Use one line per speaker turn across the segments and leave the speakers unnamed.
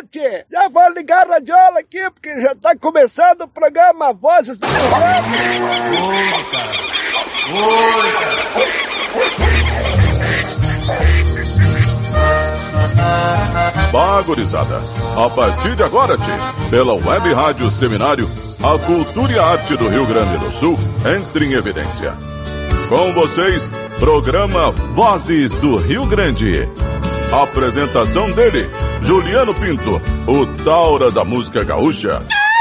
tchê. Já vou ligar a radiola aqui, porque já tá começando o programa Vozes do Rio Grande.
Oi, cara.
Bah, gurizada, a partir de agora, tchê, pela Web Rádio Seminário, a cultura e a arte do Rio Grande do Sul entra em evidência. Com vocês, programa Vozes do Rio Grande. Apresentação dele, Juliano Pinto, o Taura da música gaúcha.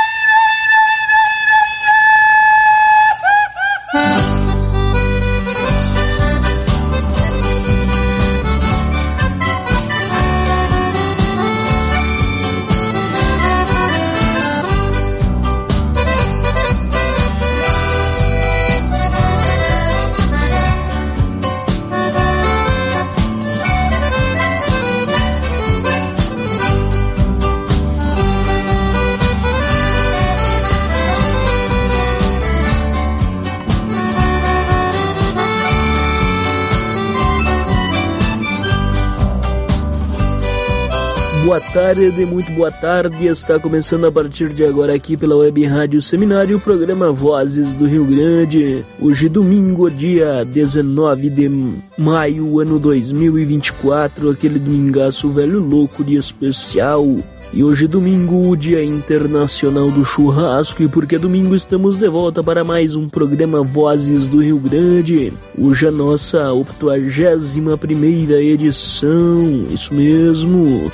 Boa tarde, muito boa tarde. Está começando a partir de agora aqui pela Web Rádio Seminário o programa Vozes do Rio Grande. Hoje domingo, dia 19 de maio, ano 2024, aquele domingaço velho louco de especial. E hoje domingo, o Dia Internacional do Churrasco, e porque domingo estamos de volta para mais um programa Vozes do Rio Grande. Hoje a nossa 81ª edição, isso mesmo,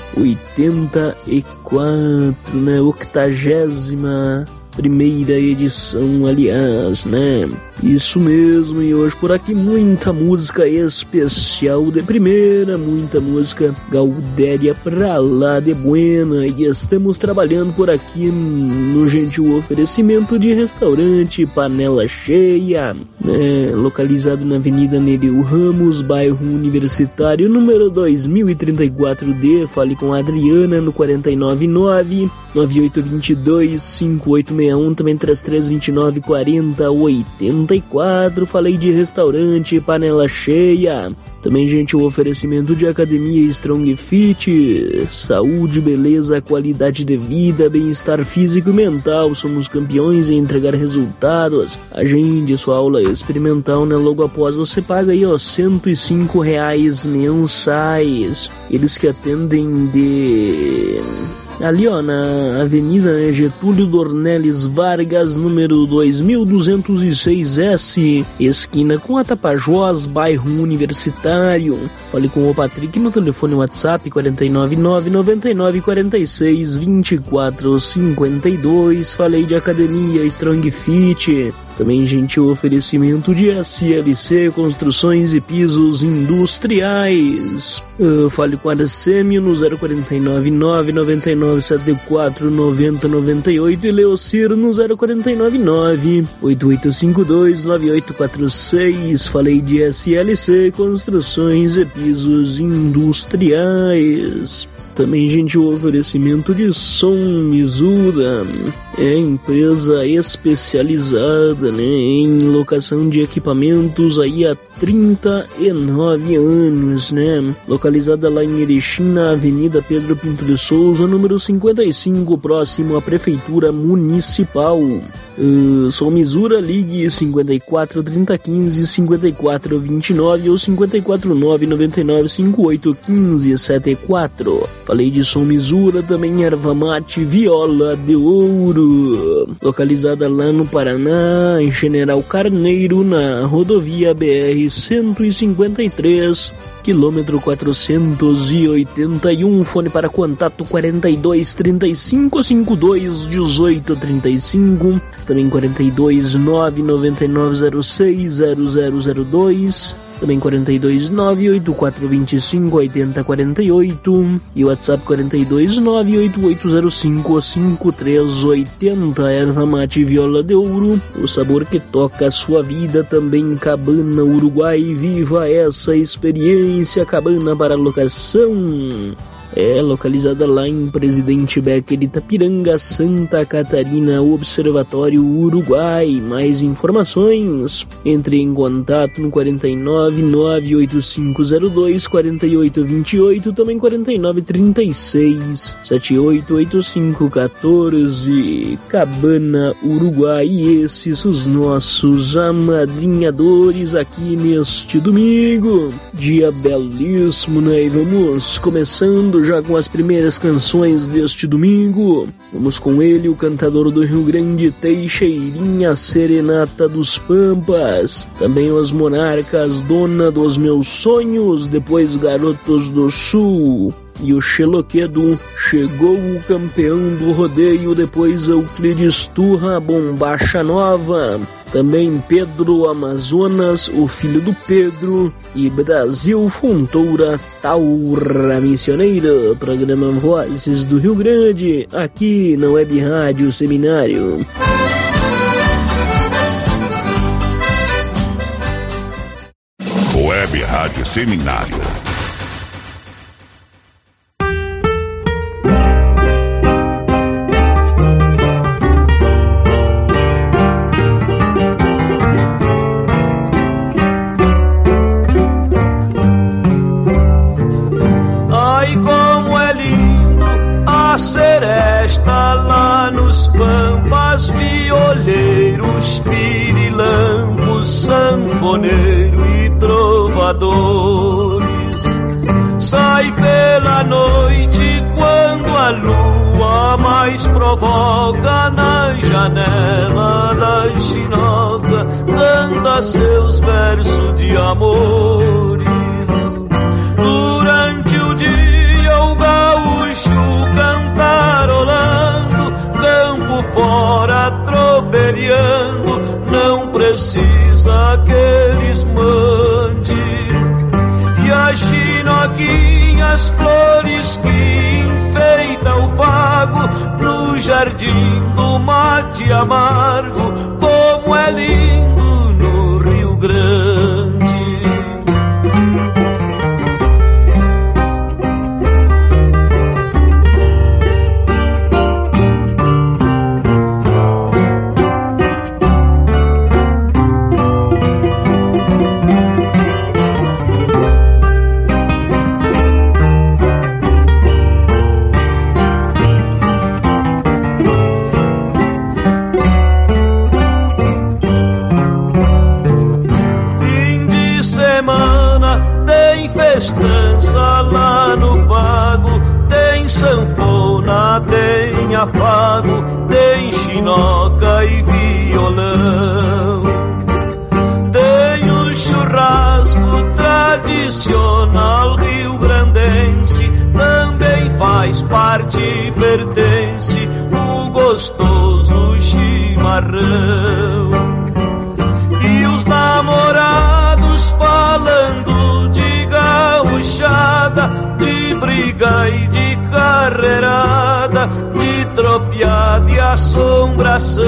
84, né, 80ª edição, aliás, né? Isso mesmo, e hoje por aqui muita música especial de primeira, muita música gaudéria pra lá de buena, e estamos trabalhando por aqui no gentil oferecimento de restaurante Panela Cheia, né? Localizado na Avenida Nereu Ramos, bairro Universitário, número 2034D. Fale com a Adriana no 499-9822-5861, também 3329-4084. Falei de restaurante Panela Cheia. Também, gente, o oferecimento de academia Strong Fit. Saúde, beleza, qualidade de vida, bem-estar físico e mental. Somos campeões em entregar resultados. Agende sua aula experimental, né? Logo após você paga aí, ó, R$105 mensais. Eles que atendem ali, ó, na Avenida Getúlio Dornelles Vargas, número 2206S, esquina com a Tapajós, bairro Universitário. Fale com o Patrick no telefone WhatsApp 499-9946-2452. Falei de academia Strong Fit. Também, gente, o oferecimento de SLC Construções e Pisos Industriais. Fale com a Arcêmio no 049-999-74-9098 e Leocir no 049-8852-9846. Falei de SLC Construções e Pisos Industriais. Também, gente, o oferecimento de Som Misura, é empresa especializada, né, em locação de equipamentos aí há 39 anos, né, localizada lá em Erechim, na Avenida Pedro Pinto de Souza, número 55, próximo à Prefeitura Municipal. Som Misura, ligue 54 30 15 54 29 ou 54 999 58 15 74. Falei de Som Misura, também erva mate Viola de Ouro, localizada lá no Paraná, em General Carneiro, na rodovia BR-153, quilômetro 481. Fone para contato 42 35 52 18 35, também 42 999 06 0002, também 42 98425 8048 e o WhatsApp 42 98805 5380. Erva mate Viola de Ouro, o sabor que toca a sua vida. Também Cabana Uruguai, viva essa experiência. Cabana para locação. é localizada lá em Presidente Becker, Itapiranga, Santa Catarina, Observatório Uruguai. Mais informações, entre em contato no 49 98502 4828, também 49 36 788514, Cabana, Uruguai. E esses os nossos amadrinhadores aqui neste domingo, dia belíssimo, né? E vamos começando já com as primeiras canções deste domingo. Vamos com ele, o cantador do Rio Grande, Teixeirinha, Serenata dos Pampas. Também os Monarcas, Dona dos Meus Sonhos. Depois Garotos do Sul e o Xeloquedo, Chegou o Campeão do Rodeio. Depois Euclides Turra, Bombacha Nova. Também Pedro Amazonas, o Filho do Pedro, e Brasil Fontoura, Taura Missioneira. Programa Vozes do Rio Grande, aqui na Web Rádio Seminário.
Web Rádio Seminário.
Pampas, violeiros, pirilampos, sanfoneiro e trovadores. Sai pela noite quando a lua mais provoca, na janela da chinoca canta seus versos de amores. Durante o dia o gaúcho cantarolando, campo fora tropelhando, não precisa que eles mandem. E as chinoquinhas, flores que enfeitam o pago, no jardim do mate amargo, como é lindo no Rio Grande. Festança lá no pago, tem sanfona, tem afago, tem chinoca e violão. Tem o churrasco tradicional rio-grandense, também faz parte e pertence o gostoso chimarrão. E os namorados falando de gauchada, de briga e de carreirada, de tropiada e assombração.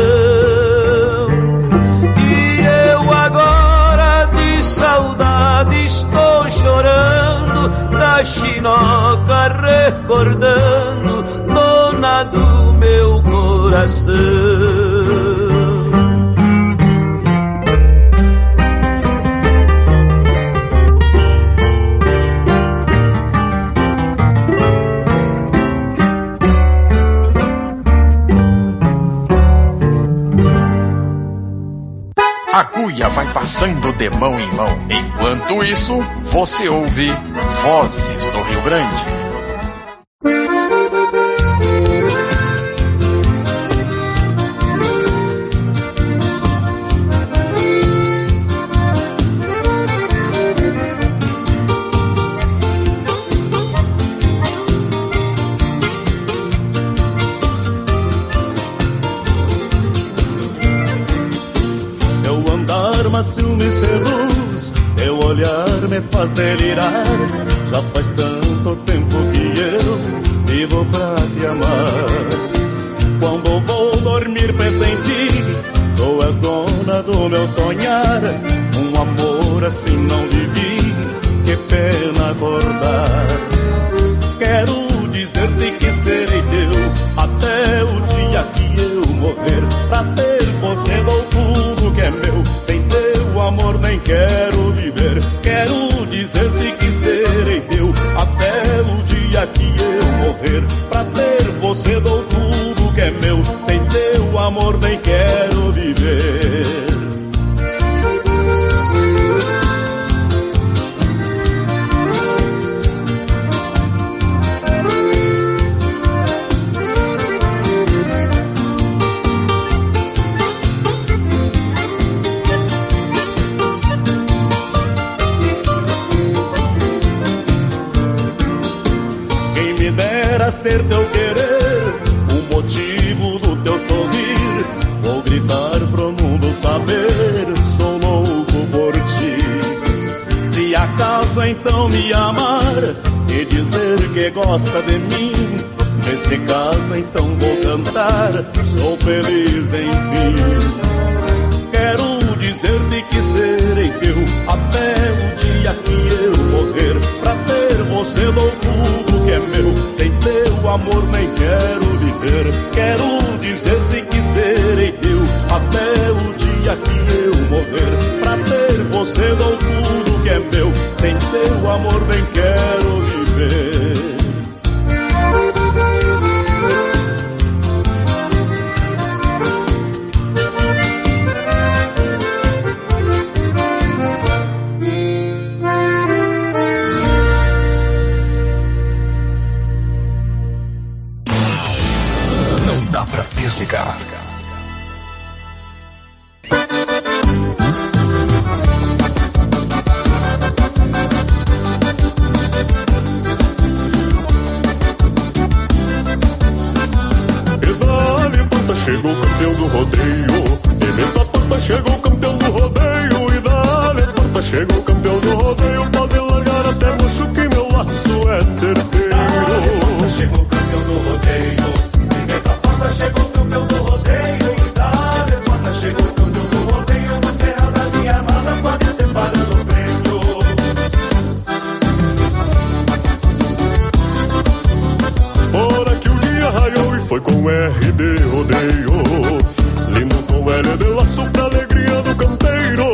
E eu agora de saudade estou chorando, da chinoca recordando, dona do meu coração.
A cuia vai passando de mão em mão. Enquanto isso, você ouve Vozes do Rio Grande.
Macio me seduz, teu olhar me faz delirar. Já faz tanto tempo que eu vivo pra te amar. Quando vou dormir penso em ti, tu és dona do meu sonhar. Um amor assim não vivi, que pena acordar. Quero dizer-te que serei teu até o dia que eu morrer. Pra ter você dou tudo que é meu, sem teu amor nem quero viver. Quero dizer-te que serei teu até o dia que eu morrer. Pra ter você dou tudo que é meu, sem teu amor nem quero viver. Ser teu querer, o motivo do teu sorrir. Vou gritar pro mundo saber, sou louco por ti. Se acaso então me amar e dizer que gosta de mim, nesse caso então vou cantar, sou feliz enfim. Quero dizer-te que serei teu até o dia que eu morrer. Pra ter você dou tudo que é meu, sem teu amor nem quero viver. Quero dizer-te que serei teu até o dia que eu morrer. Pra ter você dou tudo que é meu, sem teu amor nem quero viver.
Desligar.
Pedale, pata, chegou o campeão do rodeio. Emenda, pata, chegou o campeão do rodeio. E dale, pata, chegou o campeão do rodeio. Pode largar até mocho que meu laço é certeiro.
Dale, pata, chegou o campeão do rodeio. Emenda, pata, chegou o campeão do rodeio. E dale, pata, chegou o campeão do rodeio. No cerrado da minha armada, pode separando o prêmio.
Ora que o dia raiou e foi com R de rodeio. Lindo com L de laço pra alegria do campeiro.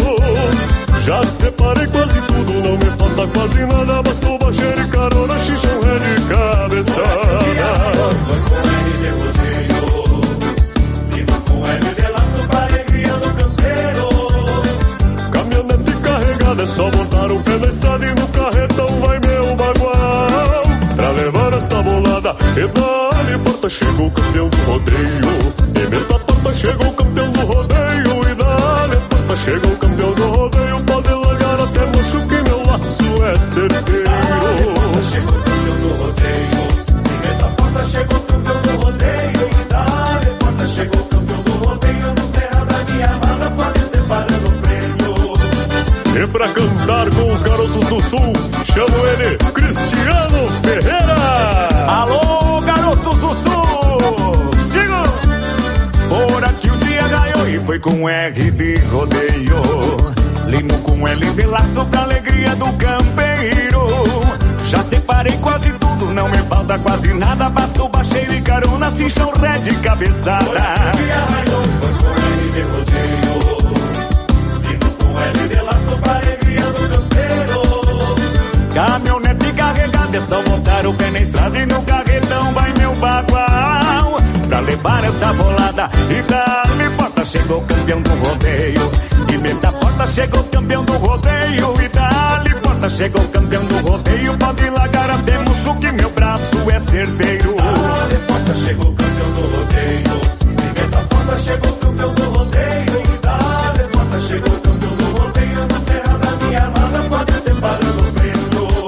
Já separei quase tudo, não me falta quase nada. Bastou baixeira e carona, xixão, ré de cabeçada.
Foi com L de rodeio. Lindo com L de laço pra alegria do campeiro.
Caminhonete carregada, é só botar o pé na estrada e no carretão vai meu bagual. Pra levar esta bolada, pedale, porta, chegou o campeão do rodeio. Emenda, porta, chegou o campeão do rodeio. E dale, porta, chegou o campeão do rodeio. Pode largar até mocho que meu laço é certeiro.
Dale, porta, chegou o campeão do rodeio. Emenda, porta, chegou o campeão do rodeio. E dale, porta, chegou o campeão do rodeio. No cerrado da minha armada, pode separando o prêmio.
E pra cantar com os garotos do sul, chamo ele Cristiano Ferreira.
Alô, garotos do sul, sigam! Por aqui o dia ganhou e foi com R de rodeio. Limo com L de laço pra alegria do campeiro. Já separei quase tudo, não me falta quase nada. Basta o baixeiro e carona, cinchão, ré de cabeçada.
Por aqui o dia ganhou e foi com L de rodeio. Limo com L de laço pra alegria do campeiro.
Caminhonete carregada, é só botar o pé na estrada e no carretão vai meu bagual. Pra levar essa bolada e dá-lhe porta, chegou o campeão do rodeio. E meta porta, chegou o campeão do rodeio. E dá-lhe porta, chegou o campeão do rodeio. Pode largar até mocho que meu braço é certeiro.
Dale, porta, chegou o campeão do rodeio. E meta porta, chegou o campeão do rodeio. E dale, porta, chegou o campeão do rodeio. No cerrado da minha armada, pode separando o prêmio.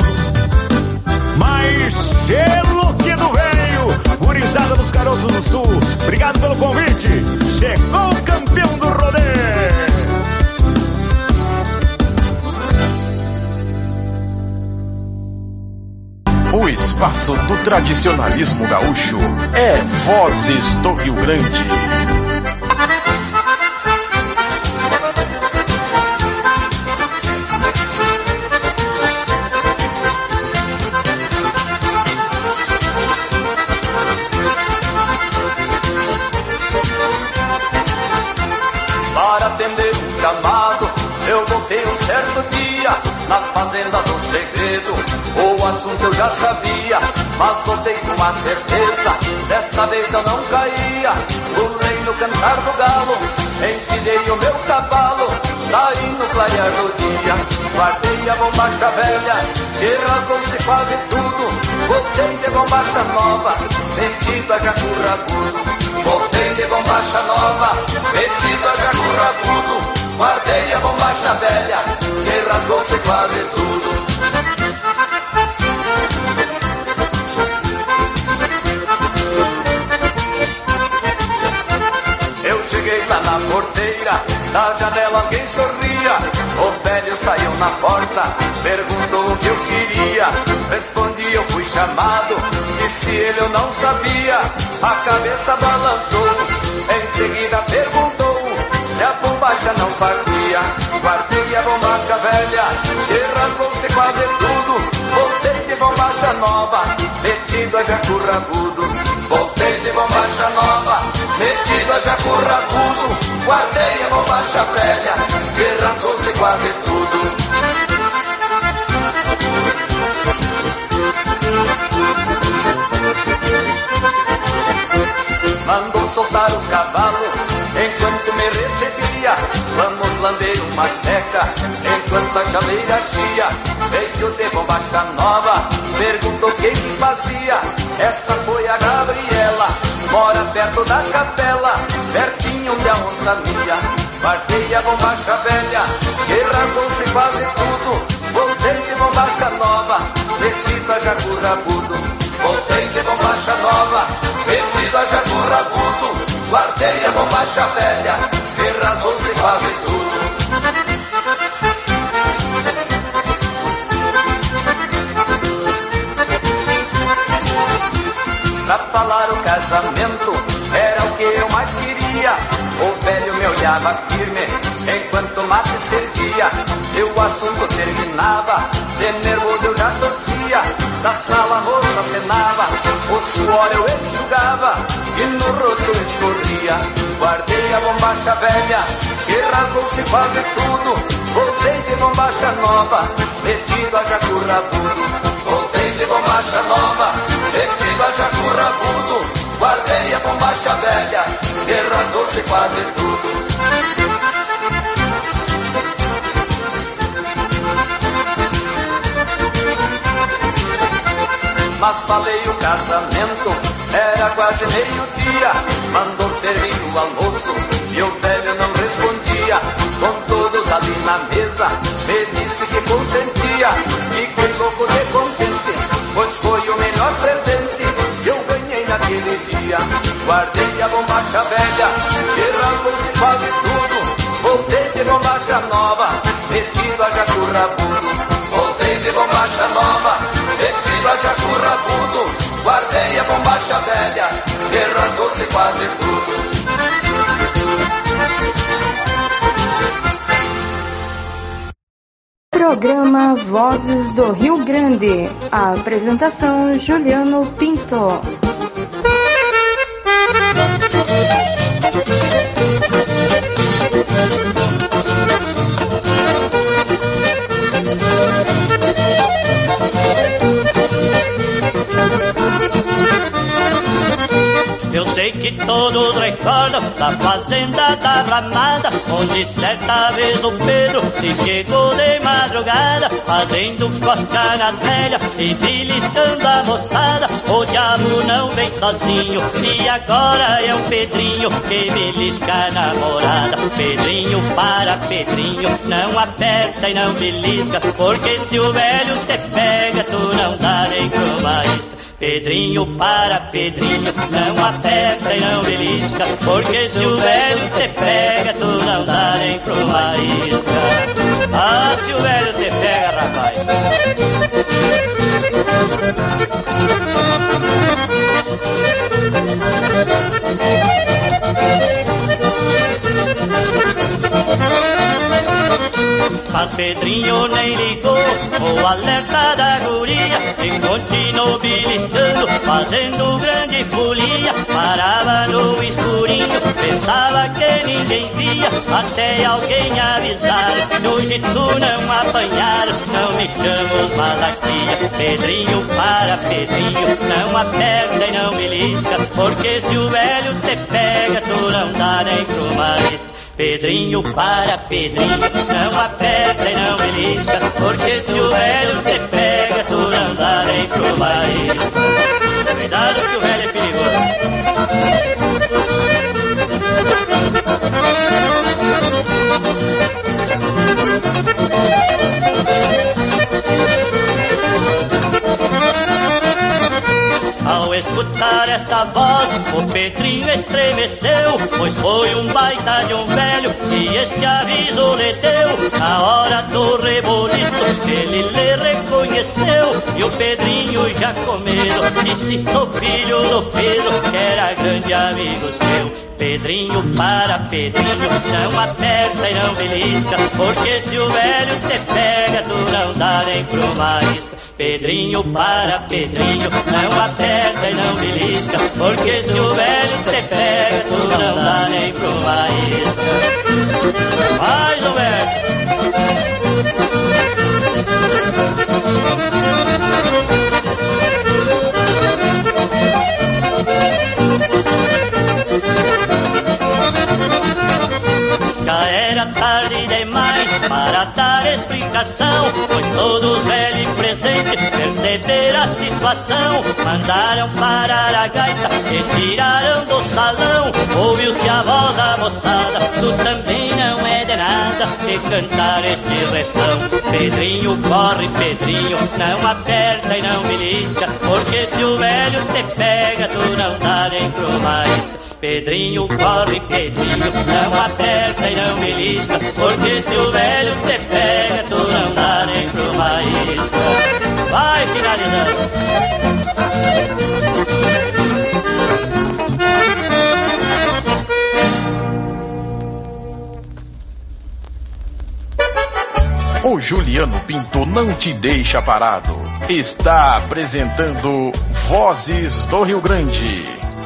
Mais gelo que do veio, gurizada dos garotos do sul, obrigado pelo convite. Chegou o campeão do rodeio.
O espaço do tradicionalismo gaúcho é Vozes do Rio Grande.
certo dia, na fazenda do segredo, o assunto eu já sabia, mas voltei com uma certeza, desta vez eu não caía. Pulei no cantar do galo, ensinei o meu cavalo, saí no clarear do dia, guardei a bombacha velha, que rasgou-se quase tudo. Voltei de bombacha nova, metido a jacu rabudo. Voltei de bombacha nova, metido a jacu rabudo. Guardei a bombacha velha, que rasgou-se quase tudo. Eu cheguei lá na porteira, da janela alguém sorria. O velho saiu na porta, perguntou o que eu queria. Respondi, eu fui chamado, disse ele eu não sabia. A cabeça balançou, em seguida perguntou se a bombacha não partia. Guardei a bombacha velha, que rasgou-se quase tudo. Voltei de bombacha nova, metido a jacu rabudo. Voltei de bombacha nova, metido a jacu rabudo. Guardei a bombacha velha, que rasgou-se quase tudo. Mandou soltar o cavalo enquanto me recebia. Vamos lamber uma seca enquanto a chaleira chia. Veio de bombacha nova, perguntou quem que fazia. Esta foi a Gabriela, mora perto da capela, pertinho de a onça minha. Guardei a bombacha velha, que rasgou-se quase tudo. Voltei de bombacha nova, metido a jacu rabudo. Voltei de bombacha nova, metido a jacu rabudo. Guardei a bombacha velha, que rasgou-se quase tudo. Pra falar o casamento, era o que eu mais queria. O velho me olhava firme, enquanto o mate servia. Se o assunto terminava, de nervoso eu já torcia. Da sala a moça acenava, o suor eu enxugava, e no rosto escorria. Guardei a bombacha velha, que rasgou-se quase tudo. Voltei de bombacha nova, metido a jacu rabudo. Voltei de bombacha nova, metido a jacu rabudo. Guardei a bombacha velha, que rasgou-se quase tudo. Mas falei o casamento, era quase meio-dia. Mandou servir o almoço e o velho não respondia. Com todos ali na mesa, me disse que consentia. Fiquei louco de contente, pois foi o melhor presente que eu ganhei naquele dia. Guardei a bombacha velha, que rasgou-se quase tudo. Voltei de bombacha nova, metido a jacu rabudo. Voltei de bombacha nova, metido a jacu rabudo. Guardei a bombacha velha, que rasgou-se quase tudo.
Programa Vozes do Rio Grande. A apresentação Juliano Pinto.
Eu sei que todos recordam da fazenda da Ramada, onde certa vez o Pedro se chegou de madrugada, fazendo cosca nas velhas e beliscando a moçada. O diabo não vem sozinho e agora é o Pedrinho que belisca a namorada. Pedrinho para Pedrinho, não aperta e não belisca, porque se o velho te pega tu não dá nem pra uma isca. Pedrinho para Pedrinho, não aperta e não belisca, porque se o velho te pega, tu não dá nem pra uma isca. Ah, se o velho te pega, rapaz. Mas Pedrinho nem ligou o alerta da guria e continuou beliscando, fazendo grande folia. Parava no escurinho Pensava que ninguém via, até alguém avisar. Se hoje tu não apanhar, não me chamo os malaquia. Pedrinho para Pedrinho, não aperta e não belisca, porque se o velho te pega, tu não dá nem pro marisco. Pedrinho para Pedrinho, não aperta e não belisca, porque se o velho te pega, tu não dá nem pro marisco. Cuidado que o velho é perigoso. Ao escutar esta voz, o Pedrinho estremeceu, pois foi um baita de um velho e este aviso lhe deu. Na hora do reboliço, ele lhe reconheceu, e o Pedrinho já com medo disse: sou filho do Pedro, que era grande amigo seu. Pedrinho para Pedrinho, não aperta e não belisca, porque se o velho te pega, tu não dá nem pro marisco. Pedrinho para Pedrinho, não aperta e não belisca, porque se o velho te pega, tu não dá nem pro marisco. Mais um verso. Já era tarde demais para dar explicação, pois todos velhos e presentes perceberam a situação. Mandaram parar a gaita e tiraram do salão. Ouviu-se a voz da moçada: tu também não é de nada de cantar este refrão. Pedrinho corre, Pedrinho, não aperta e não belisca, porque se o velho te pega, tu não dá nem pro marisco. Pedrinho corre, Pedrinho, não aperta e não belisca, porque se o velho te pega, tu não dá nem pro marisco. Vai finalizando.
O Juliano Pinto não te deixa parado. Está apresentando Vozes do Rio Grande.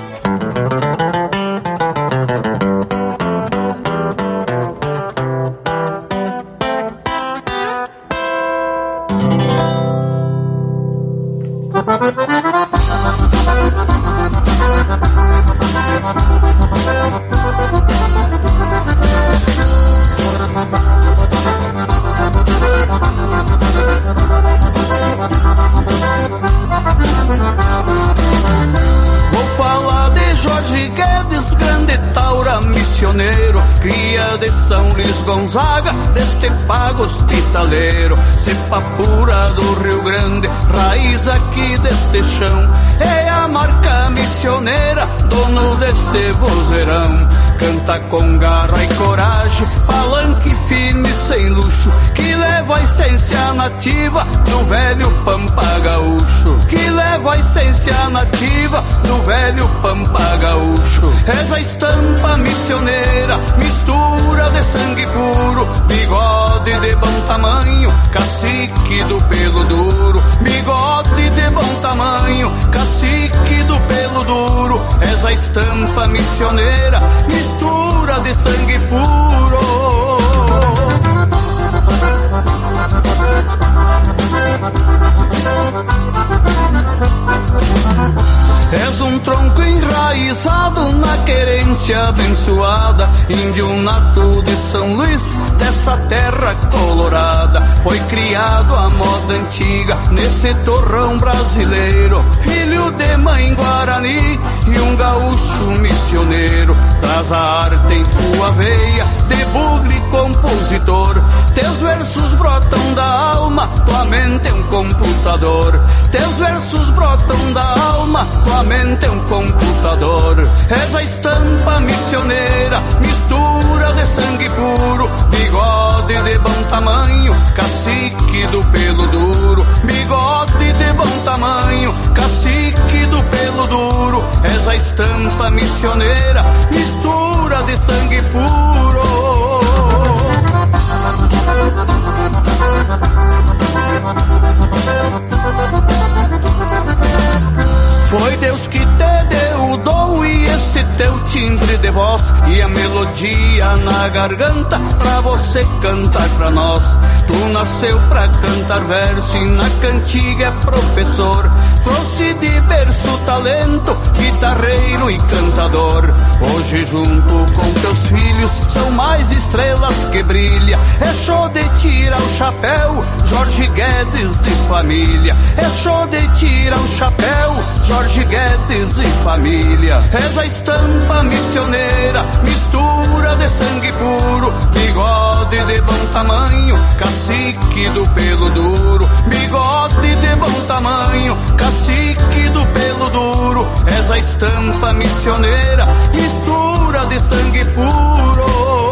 Cria de São Luís Gonzaga, deste pago hospitaleiro, cepa pura do Rio Grande, raiz aqui deste chão. É a marca missioneira, dono desse vozeirão. Canta com garra e coragem, palanque firme sem luxo, que leva a essência nativa do velho pampa gaúcho. Que leva a essência nativa do velho pampa gaúcho. És a estampa missioneira, mistura de sangue puro, bigode de bom tamanho, cacique do pelo duro. Bigode de bom tamanho, cacique do pelo duro. És a estampa missioneira, mistura de sangue puro. És um tronco enraizado na querência abençoada, índio nato de São Luís, dessa terra colorada. Foi criado à moda antiga, nesse torrão brasileiro. Filho de mãe guarani e um gaúcho missioneiro. Traz a arte em tua veia, de bugre compositor. Teus versos brotam da alma, tua mente é um computador. Teus versos brotam da alma, tua mente é um computador. És a estampa missioneira, mistura de sangue puro. Bigode de bom tamanho, cacique do pelo duro. Bigode de bom tamanho, cacique do pelo duro. És a estampa missioneira, mistura de sangue puro. Foi Deus que te deu o dom e esse teu timbre de voz e a melodia na garganta pra você cantar pra nós. Tu nasceu pra cantar verso e na cantiga é professor. Trouxe de berço talento, guitarreiro e cantador. Hoje junto com teus filhos são mais estrelas que brilha. É show de tirar o chapéu, Jorge Guedes e família. É show de tirar o chapéu, Jorge Guedes e família. És a estampa missioneira, mistura de sangue puro. Bigode de bom tamanho, cacique do pelo duro. Bigode de bom tamanho, cacique do pelo duro. És a estampa missioneira, mistura de sangue puro.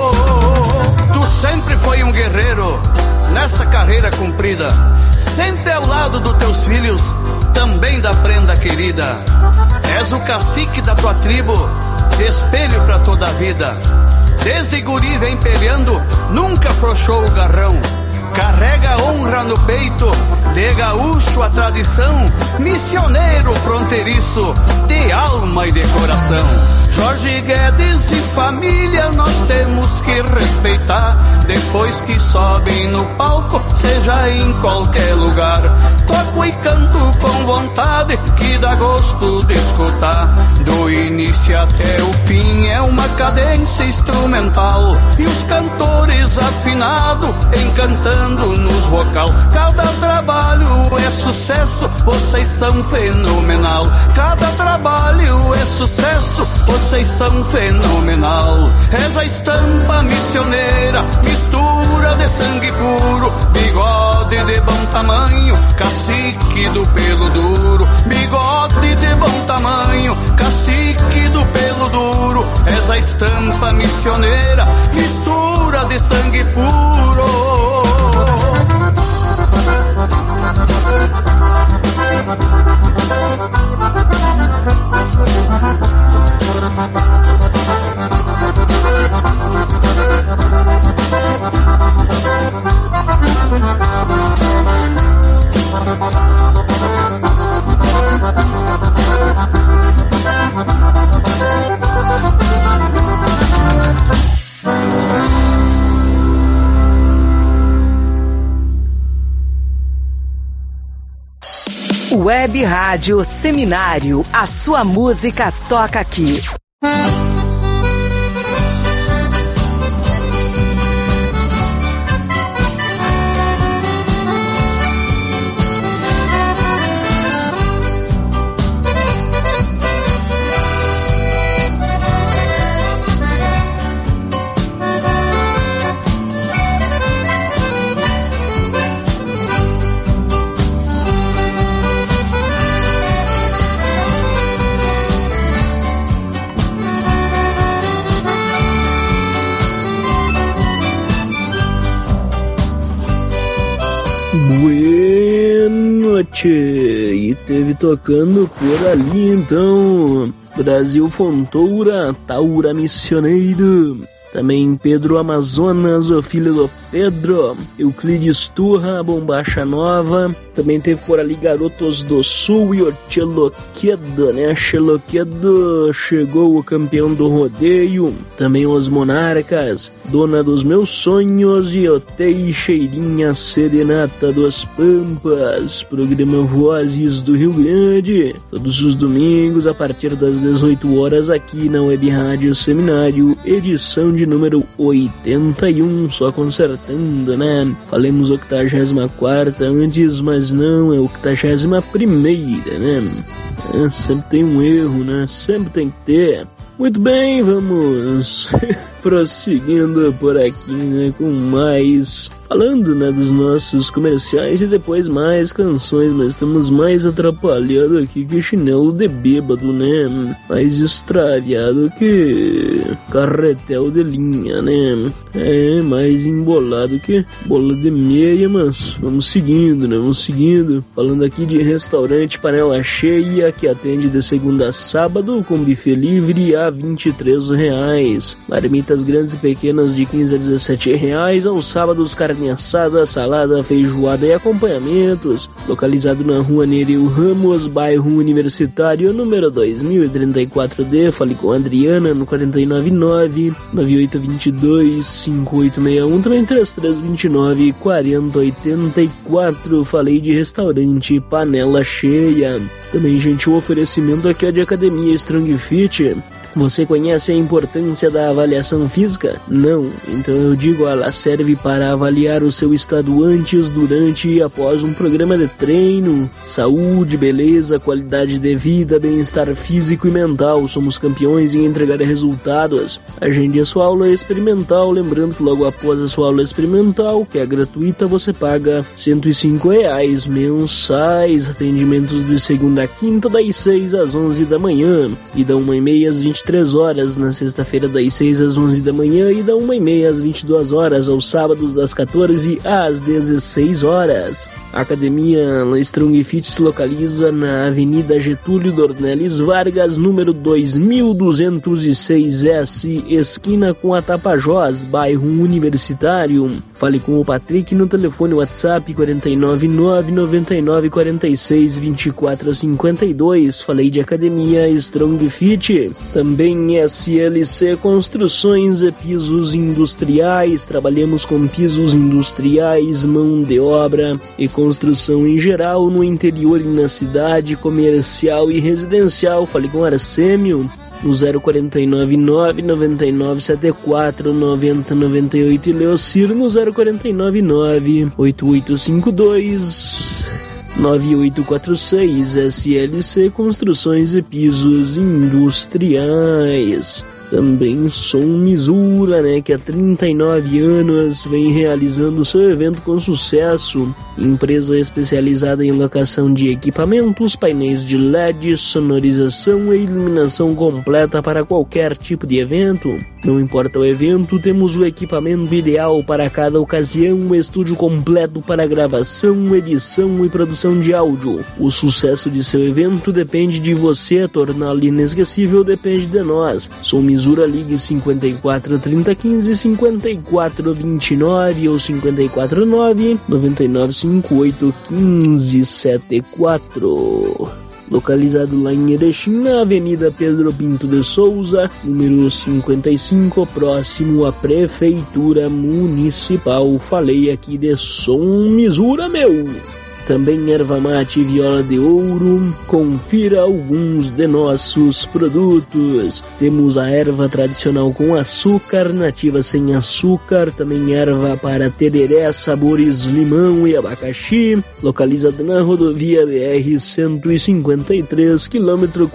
Tu sempre foi um guerreiro nessa carreira cumprida, sempre ao lado dos teus filhos, também da prenda querida. És o cacique da tua tribo, espelho pra toda a vida. Desde guri vem peleando, nunca afrouxou o garrão. Carrega a honra no peito, de gaúcho a tradição. Missioneiro fronteiriço, de alma e de coração. Jorge Guedes e família nós temos que respeitar. Depois que sobem no palco, seja em qualquer lugar. Toco e canto com vontade, que dá gosto de escutar. Do início até o fim é uma cadência instrumental. E os cantores afinados, encantando nos vocal. Cada trabalho é sucesso, vocês são fenomenal. Cada trabalho é sucesso, vocês são fenomenal. És a estampa missioneira, mistura de sangue puro. Bigode de bom tamanho, cacique do pelo duro. Bigode de bom tamanho, cacique do pelo duro. És a estampa missioneira, mistura de sangue puro.
Web Rádio Seminário, a sua música toca aqui.
E teve tocando por ali então Brasil Fontoura, Taura Missioneiro. Também Pedro Amazonas, o filho do Pedro, Euclides Turra, Bombacha Nova. Também teve por ali Garotos do Sul e o Cheloquedo, né? Cheloquedo chegou o campeão do rodeio. Também os Monarcas, Dona dos Meus Sonhos e o Teixeirinha Serenata dos Pampas. Programa Vozes do Rio Grande, todos os domingos a partir das 18 horas aqui na Web Rádio Seminário, edição de número 81, só consertando, né? Falemos 84ª antes, mas não, é 81ª, né? Sempre tem um erro, né? Sempre tem que ter. Muito bem, vamos prosseguindo por aqui, né, com mais, falando, né, dos nossos comerciais e depois mais canções, mas estamos mais atrapalhados aqui que chinelo de bêbado, né, mais extraviado que carretel de linha, né, mais embolado que bola de meia, mas vamos seguindo, né, falando aqui de restaurante Panela Cheia, que atende de segunda a sábado com buffet livre a R$23, marmita marmitas grandes e pequenas de 15 a 17 reais. Aos sábados, carne assada, salada, feijoada e acompanhamentos. Localizado na rua Nereu Ramos, bairro Universitário, número 2034D. Fale com a Adriana no 499-9822-5861, também 3329-4084. Falei de restaurante Panela Cheia. Também, gente, o oferecimento aqui é de Academia Strong Fit. Você conhece a importância da avaliação física? Não? Então eu digo, ela serve para avaliar o seu estado antes, durante e após um programa de treino. Saúde, beleza, qualidade de vida, bem-estar físico e mental. Somos campeões em entregar resultados. Agende a sua aula experimental. Lembrando que logo após a sua aula experimental, que é gratuita, você paga R$105 mensais. Atendimentos de segunda a quinta, das 6 às 11 da manhã. E da 1h30 às 23 horas, na sexta-feira das 6 às 11 da manhã e da 1h30 às 22 horas, aos sábados das 14 às 16 horas. A Academia Strong Fit se localiza na Avenida Getúlio Dornelles Vargas, número 2206S, esquina com a Tapajós, bairro Universitário. Fale com o Patrick no telefone WhatsApp 499-9946-2452. Falei de Academia Strong Fit. Também SLC Construções e Pisos Industriais. Trabalhamos com pisos industriais, mão de obra e construção em geral no interior e na cidade, comercial e residencial. Fale com Arsênio no 049-9974-9098 e Leocir no 049-8852-9846. SLC Construções e Pisos Industriais. Também Som Misura, né, que há 39 anos vem realizando seu evento com sucesso. Empresa especializada em locação de equipamentos, painéis de LED, sonorização e iluminação completa para qualquer tipo de evento. Não importa o evento, temos o equipamento ideal para cada ocasião, um estúdio completo para gravação, edição e produção de áudio. O sucesso de seu evento depende de você, torná-lo inesquecível depende de nós. Som Misura, ligue 54 30 15 54 29 ou 549 99 58 15 74. Localizado lá em Erechim, na Avenida Pedro Pinto de Souza, número 55, próximo à Prefeitura Municipal. Falei aqui de Som Misura, meu! Também erva mate Viola de Ouro. Confira alguns de nossos produtos. Temos a erva tradicional com açúcar, nativa sem açúcar, também erva para tereré, sabores limão e abacaxi. Localizada na rodovia BR-153, quilômetro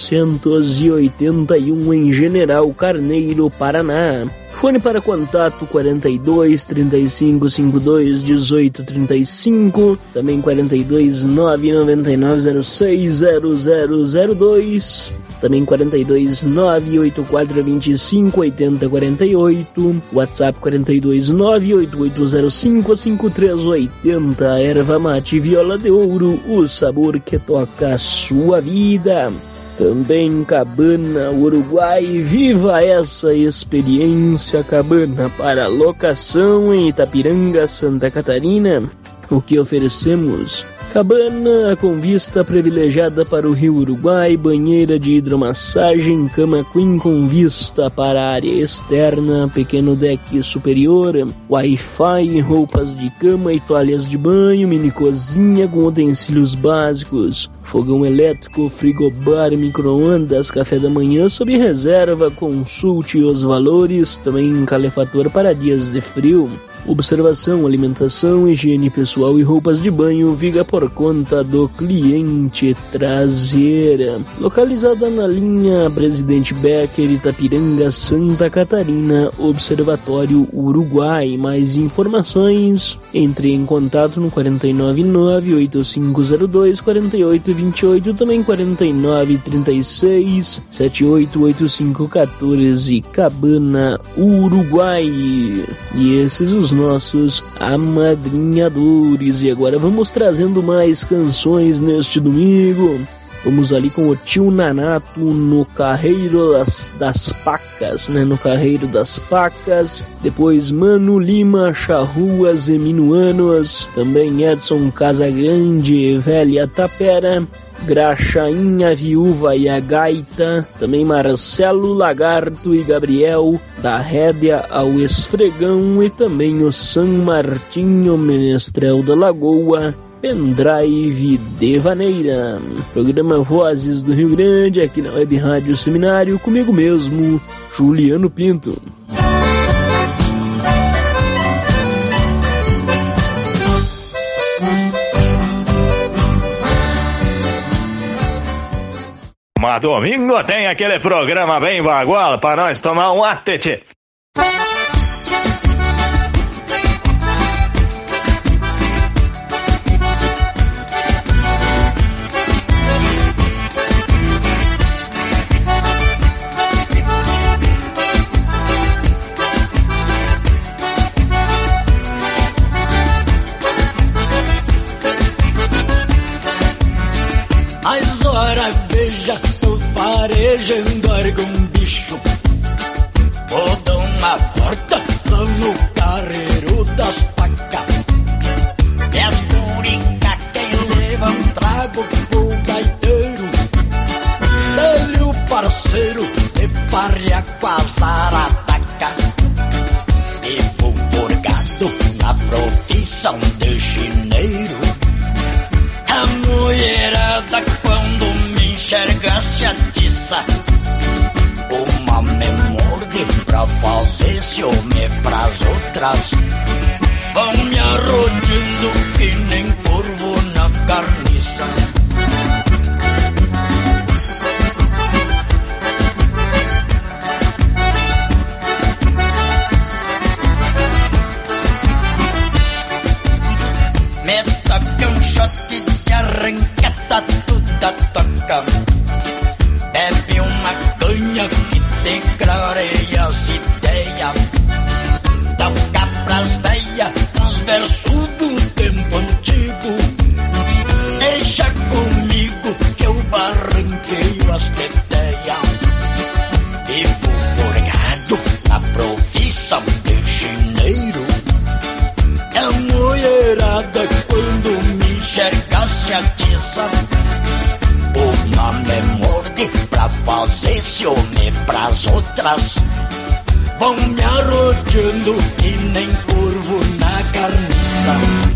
481, em General Carneiro, Paraná. Fone para contato 42 35 52 18 35, também 42 999 06 0002, também 42 984 25 80 48, WhatsApp 42 98805 5380. Erva mate Viola de Ouro, o sabor que toca a sua vida. Também Cabana Uruguai, viva essa experiência. Cabana para locação em Itapiranga, Santa Catarina. O que oferecemos? Cabana com vista privilegiada para o Rio Uruguai, banheira de hidromassagem, cama queen com vista para a área externa, pequeno deck superior, Wi-Fi, roupas de cama e toalhas de banho, mini cozinha com utensílios básicos, fogão elétrico, frigobar, micro-ondas, café da manhã sob reserva, consulte os valores, também calefator para dias de frio. Observação, alimentação, higiene pessoal e roupas de banho fica por conta do cliente. Traseira, localizada na linha Presidente Becker, Itapiranga, Santa Catarina, Observatório Uruguai. Mais informações, entre em contato no 499-8502-4828, também 4936-788514, Cabana Uruguai. E esses os nossos amadrinhadores. E agora vamos trazendo mais canções neste domingo. Vamos ali com o Tio Nanato no Carreiro das Pacas, né? No Carreiro das Pacas. Depois Mano Lima, Charruas e Minuanos. Também Edson Casagrande, Velha Tapera. Graxainha Viúva e a Gaita. Também Marcelo Lagarto e Gabriel, da Rédea ao Esfregão. E também o San Martinho, Menestrel da Lagoa. Pendrive Devaneira. Programa Vozes do Rio Grande, aqui na Web Rádio Seminário, comigo mesmo, Juliano Pinto.
Mas domingo tem aquele programa bem bagual para nós tomar um atete.
Mas ora veja, tô farejando algum bicho. Vou dar uma volta lá no Carreiro das Pacas. É as curica quem leva um trago pro gaiteiro. Dele o parceiro de farria com a zarataca. E vou forgado na profissão de chineiro. A mulherada quando me enxerga se atiça. Uma me morde pra fazer ciúme pras outras. Vão me arrodindo que nem corvo na carniça. Me toca um shot de arranca toda toca. Bebe uma canha que te clareia as ideias. Toca pras veias uns versos do tempo antigo. Deixa comigo que eu barranqueio as teteias. Vivo forgado na profissão de chineiro. A mulherada quando me enxerga se atiça. Uma me morde pra fazer ciúme pras outras. Vão me arrodeando que nem corvo na carniça.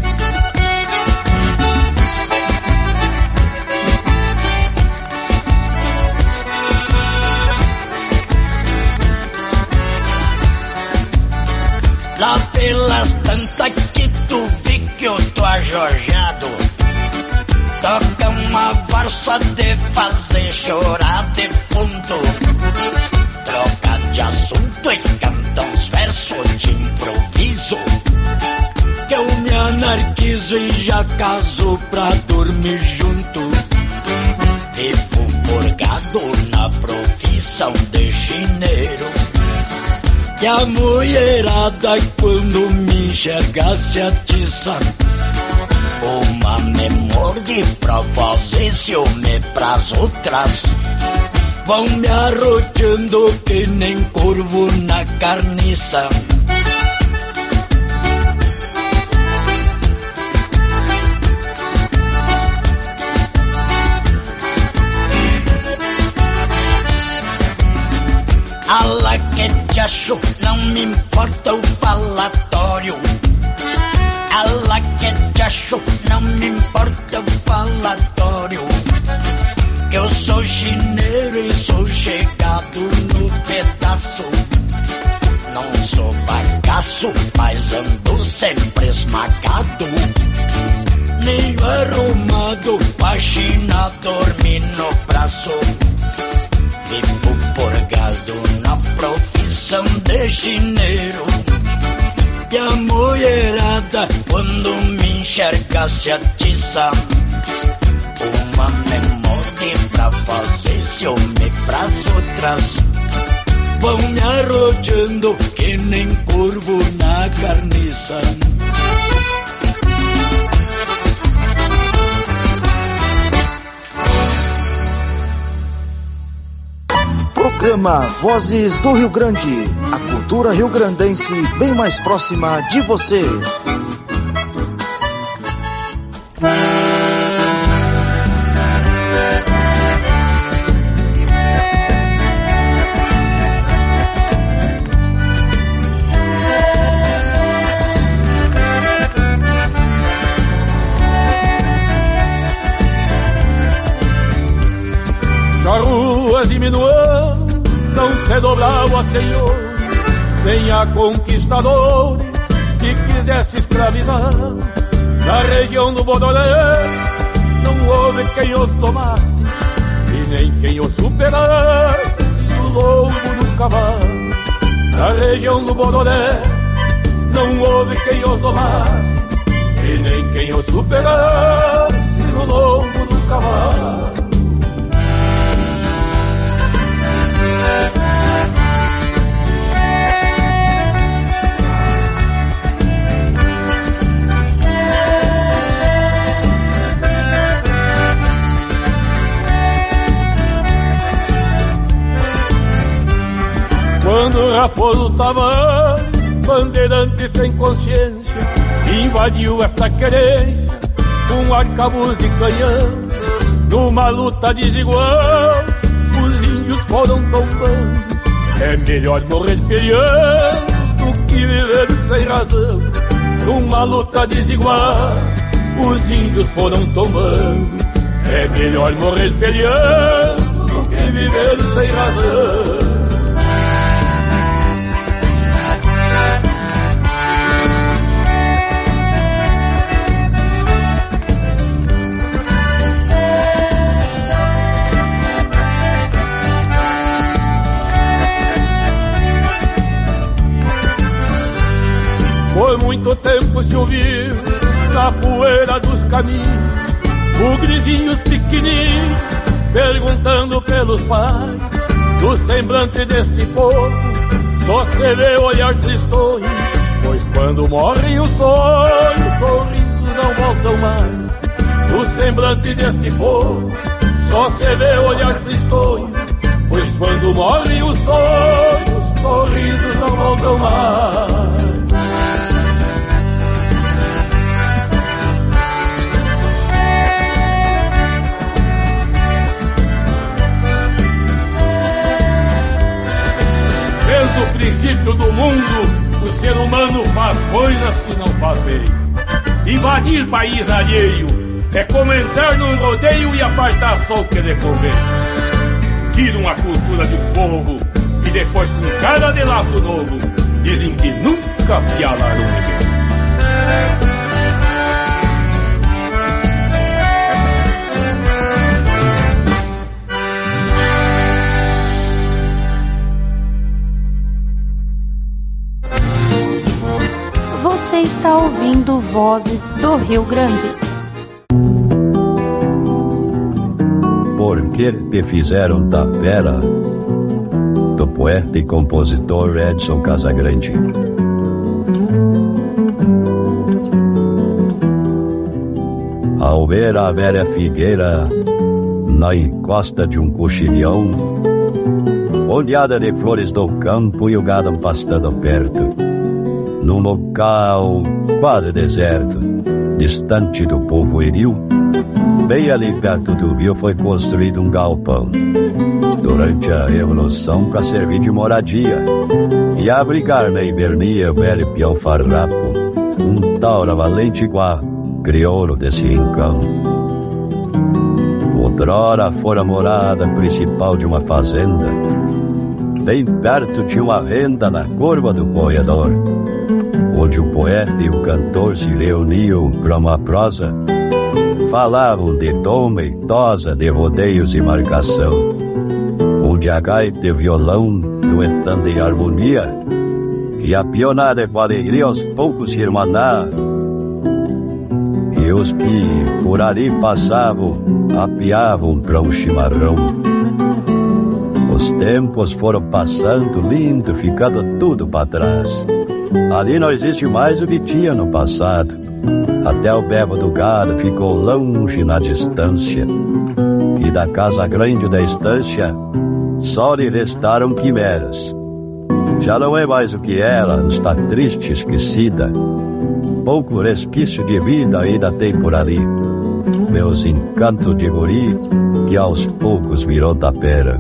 Lá pelas tantas que tu vi que eu tô ajojado. Toca uma farsa de fazer chorar defunto. Troca de assunto e canta uns versos de improviso. Que eu me anarquizo e já caso pra dormir junto. Vivo forgado na profissão de chineiro. E a mulherada quando me enxerga se atiça. Uma me morde pra fazer ciúme pras outras. Vão me arrodeando que nem corvo na carniça. Ala que te acho, não me importa o falatório. Ala que te acho, não me importa o falatório. Que eu sou chineiro e sou chegado no pedaço. Não sou bagaço, mas ando sempre esmagado. Nem arrumado, a China dorme no braço. Vivo forgado na profissão de chineiro. E a mulherada quando me enxerga se atiça. Uma me morde pra fazer ciúme pras outras. Vão me arrodeando que nem corvo na carniça.
Programa Vozes do Rio Grande, a cultura rio-grandense bem mais próxima de você.
Charruas e minuã não se dobrava, senhor, nem a conquistador que quisesse escravizar. Na região do Bodolé não houve quem os tomasse e nem quem os superasse no lombo do cavalo. Na região do Bodolé não houve quem os tomasse e nem quem os superasse no lombo do cavalo. Quando o raposo tava bandeirante sem consciência, invadiu esta querência com arcabuz e canhão. Numa luta desigual, os índios foram tombando. É melhor morrer peleando do que viver sem razão. Numa luta desigual, os índios foram tombando. É melhor morrer peleando do que viver sem razão. Por muito tempo se ouviu na poeira dos caminhos bugrezinhos pequeninos perguntando pelos pais. Do semblante deste povo só se vê olhar tristonho, pois quando morrem os sonhos, sorrisos não voltam mais. Do semblante deste povo só se vê olhar tristonho, pois quando morrem os sonhos, sorrisos não voltam mais. Desde o princípio do mundo, o ser humano faz coisas que não faz bem. Invadir país alheio é como entrar num rodeio e apartar só o que lhe convém. Tiram a cultura do povo e depois, com cara de laço novo, dizem que nunca pialaram ninguém.
Você está ouvindo Vozes do Rio Grande.
Por que me fizeram tapera? Do poeta e compositor Edson Casagrande. Ao ver a velha figueira na encosta de um cochilhão, ondeada de flores do campo e o gado pastando perto, num local quase deserto, distante do povoario, bem ali perto do rio foi construído um galpão. Durante a Revolução, para servir de moradia e abrigar na hibernia o velho peão farrapo, um taura valente igual, crioulo desse rincão. Outrora fora a morada principal de uma fazenda, bem perto tinha uma renda na curva do boiador, onde o poeta e o cantor se reuniam para uma prosa. Falavam de doma e tosa, de rodeios e marcação, onde a gaita e o violão duetando em harmonia, e a pionada com alegria aos poucos se irmanar. E os que por ali passavam apiavam para um chimarrão. Os tempos foram passando lindo, ficando tudo para trás. Ali não existe mais o que tinha no passado. Até o bebo do gado ficou longe na distância, e da casa grande da estância só lhe restaram quimeras. Já não é mais o que era, está triste, esquecida. Pouco resquício de vida ainda tem por ali. Meus encantos de guri, que aos poucos virou tapera.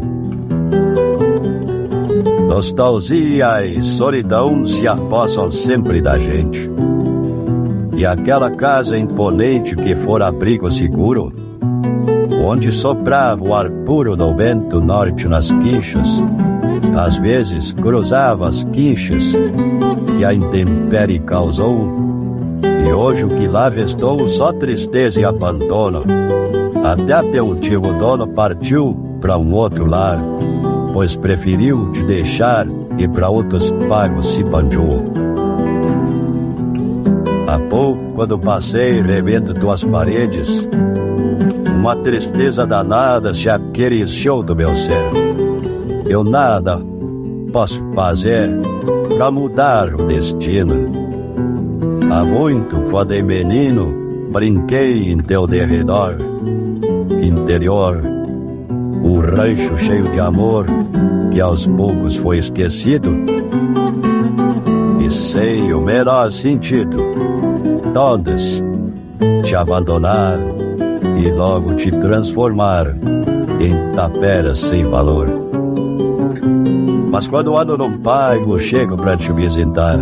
Nostalgia e solidão se apossam sempre da gente. E aquela casa imponente que fora abrigo seguro, onde soprava o ar puro do vento norte nas quinchas, às vezes cruzava as quinchas que a intempérie causou, e hoje o que lá restou só tristeza e abandono. Até teu antigo dono partiu para um outro lar, pois preferiu te deixar e para outros pagos se banjou. Há pouco, quando passei revendo tuas paredes, uma tristeza danada se aqueceu do meu ser. Eu nada posso fazer para mudar o destino. Há muito, quando menino, brinquei em teu derredor. Interior, um rancho cheio de amor que aos poucos foi esquecido. E sei o menor sentido, todos te abandonaram e logo te transformaram em taperas sem valor. Mas quando ando num pago, chego pra te visitar.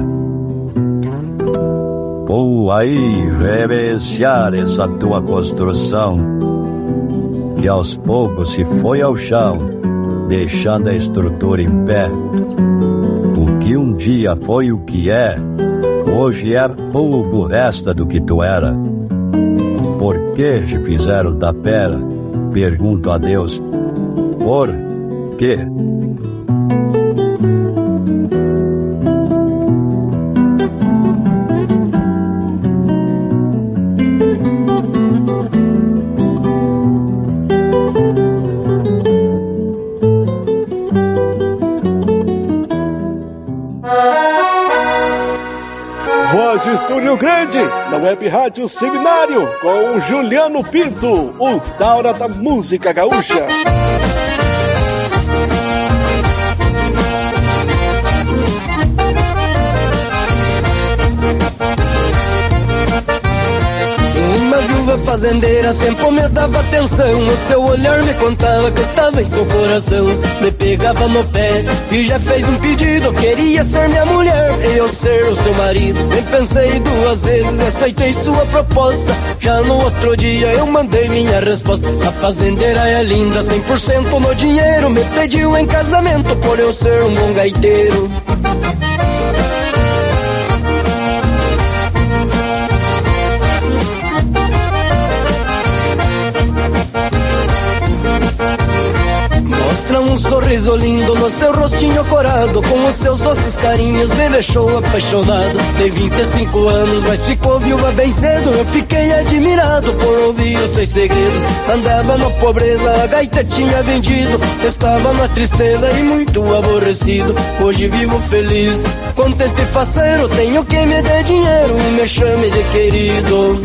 Vou aí reverenciar essa tua construção, que aos poucos se foi ao chão, deixando a estrutura em pé. O que um dia foi o que é, hoje é pouco resta do que tu era. Por que te fizeram tapera? Pergunto a Deus, por quê?
Vozes do Rio Grande, na Web Rádio Seminário, com o Juliano Pinto, o Taura da música gaúcha.
Uma viúva fazendeira, tempo me dava atenção. O seu olhar me contava que estava em seu coração. Me pegava no pé e já fez um pedido. Queria ser minha mulher e eu ser o seu marido. Nem pensei duas vezes, aceitei sua proposta. Já no outro dia eu mandei minha resposta. A fazendeira é linda, 100% no dinheiro. Me pediu em casamento por eu ser um bom gaiteiro. Mostra um sorriso lindo no seu rostinho corado, com os seus doces carinhos me deixou apaixonado. Tem 25 anos, mas ficou viúva bem cedo. Eu fiquei admirado por ouvir os seus segredos. Andava na pobreza, a gaita tinha vendido. Estava na tristeza e muito aborrecido. Hoje vivo feliz, contente e faceiro. Tenho quem me dê dinheiro e me chame de querido.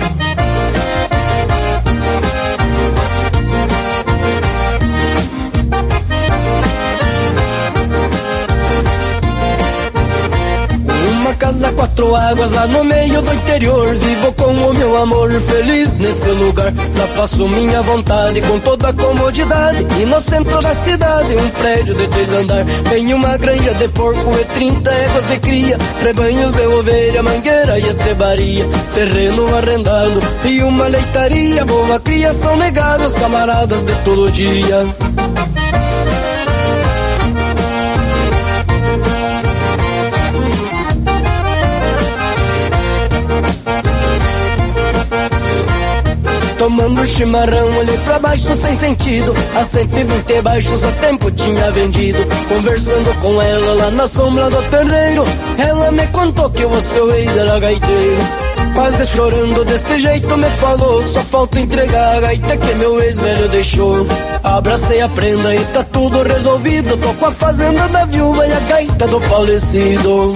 Casa quatro águas lá no meio do interior. Vivo com o meu amor feliz nesse lugar. Lá faço minha vontade com toda a comodidade. E no centro da cidade um prédio de 3 andares. Tem uma granja de porco e 30 éguas de cria. Rebanhos de ovelha, mangueira e estrebaria. Terreno arrendado e uma leitaria. Boa criação negada aos camaradas de todo dia. Tomando chimarrão, olhei pra baixo sem sentido. A 120 baixos a tempo tinha vendido. Conversando com ela lá na sombra do terreiro, ela me contou que o seu ex era gaiteiro. Quase chorando deste jeito me falou: só falta entregar a gaita que meu ex-velho deixou. Abracei a prenda e tá tudo resolvido. Tô com a fazenda da viúva e a gaita do falecido.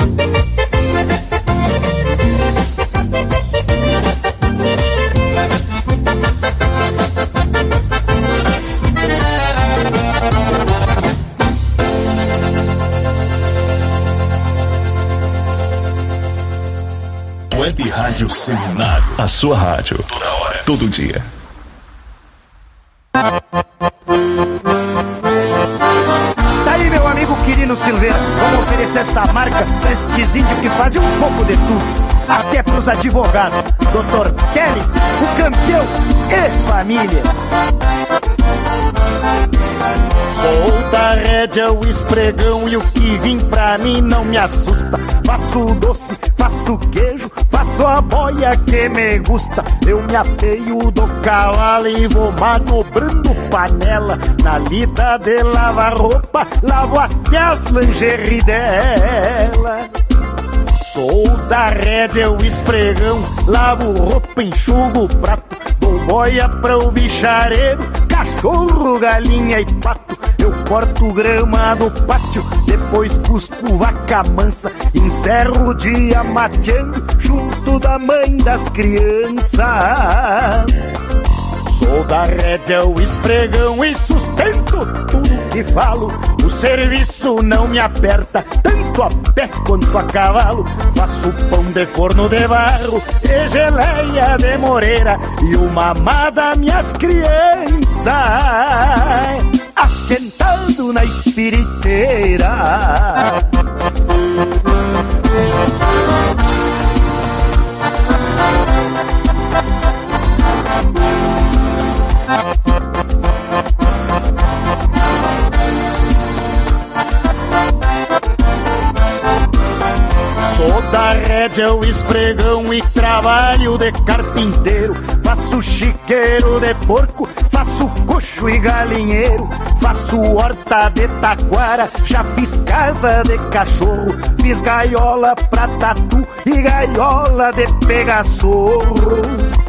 Rádio Seminário. A sua rádio. Toda hora. Todo dia.
Tá aí, meu amigo Quirino Silveira. Vamos oferecer esta marca pra estes índios que fazem um pouco de tudo. Até pros advogados. Dr. Teles, o campeão e família.
Sou da rédea, o esfregão, e o que vim pra mim não me assusta. Faço doce, faço queijo, faço a boia que me gusta. Eu me apeio do cavalo e vou manobrando panela. Na lida de lavar roupa, lavo até as lingerie dela. Sou da rédea, o esfregão, lavo roupa, enxugo o prato. Dou boia para o bichareiro, cachorro, galinha e pato. Eu corto grama do pátio, depois busco vaca mansa. Encerro o dia mateando junto da mãe das crianças. Sou da rédea, o esfregão, e sustento tudo que falo. O serviço não me aperta, tanto a pé quanto a cavalo. Faço pão de forno de barro e geleia de moreira, e uma amada minhas crianças, aquentado na espiriteira. Sou da rédea, o esfregão, e trabalho de carpinteiro. Faço chiqueiro de porco, faço coxo e galinheiro. Faço horta de taquara, já fiz casa de cachorro. Fiz gaiola pra tatu e gaiola de pegaçorro.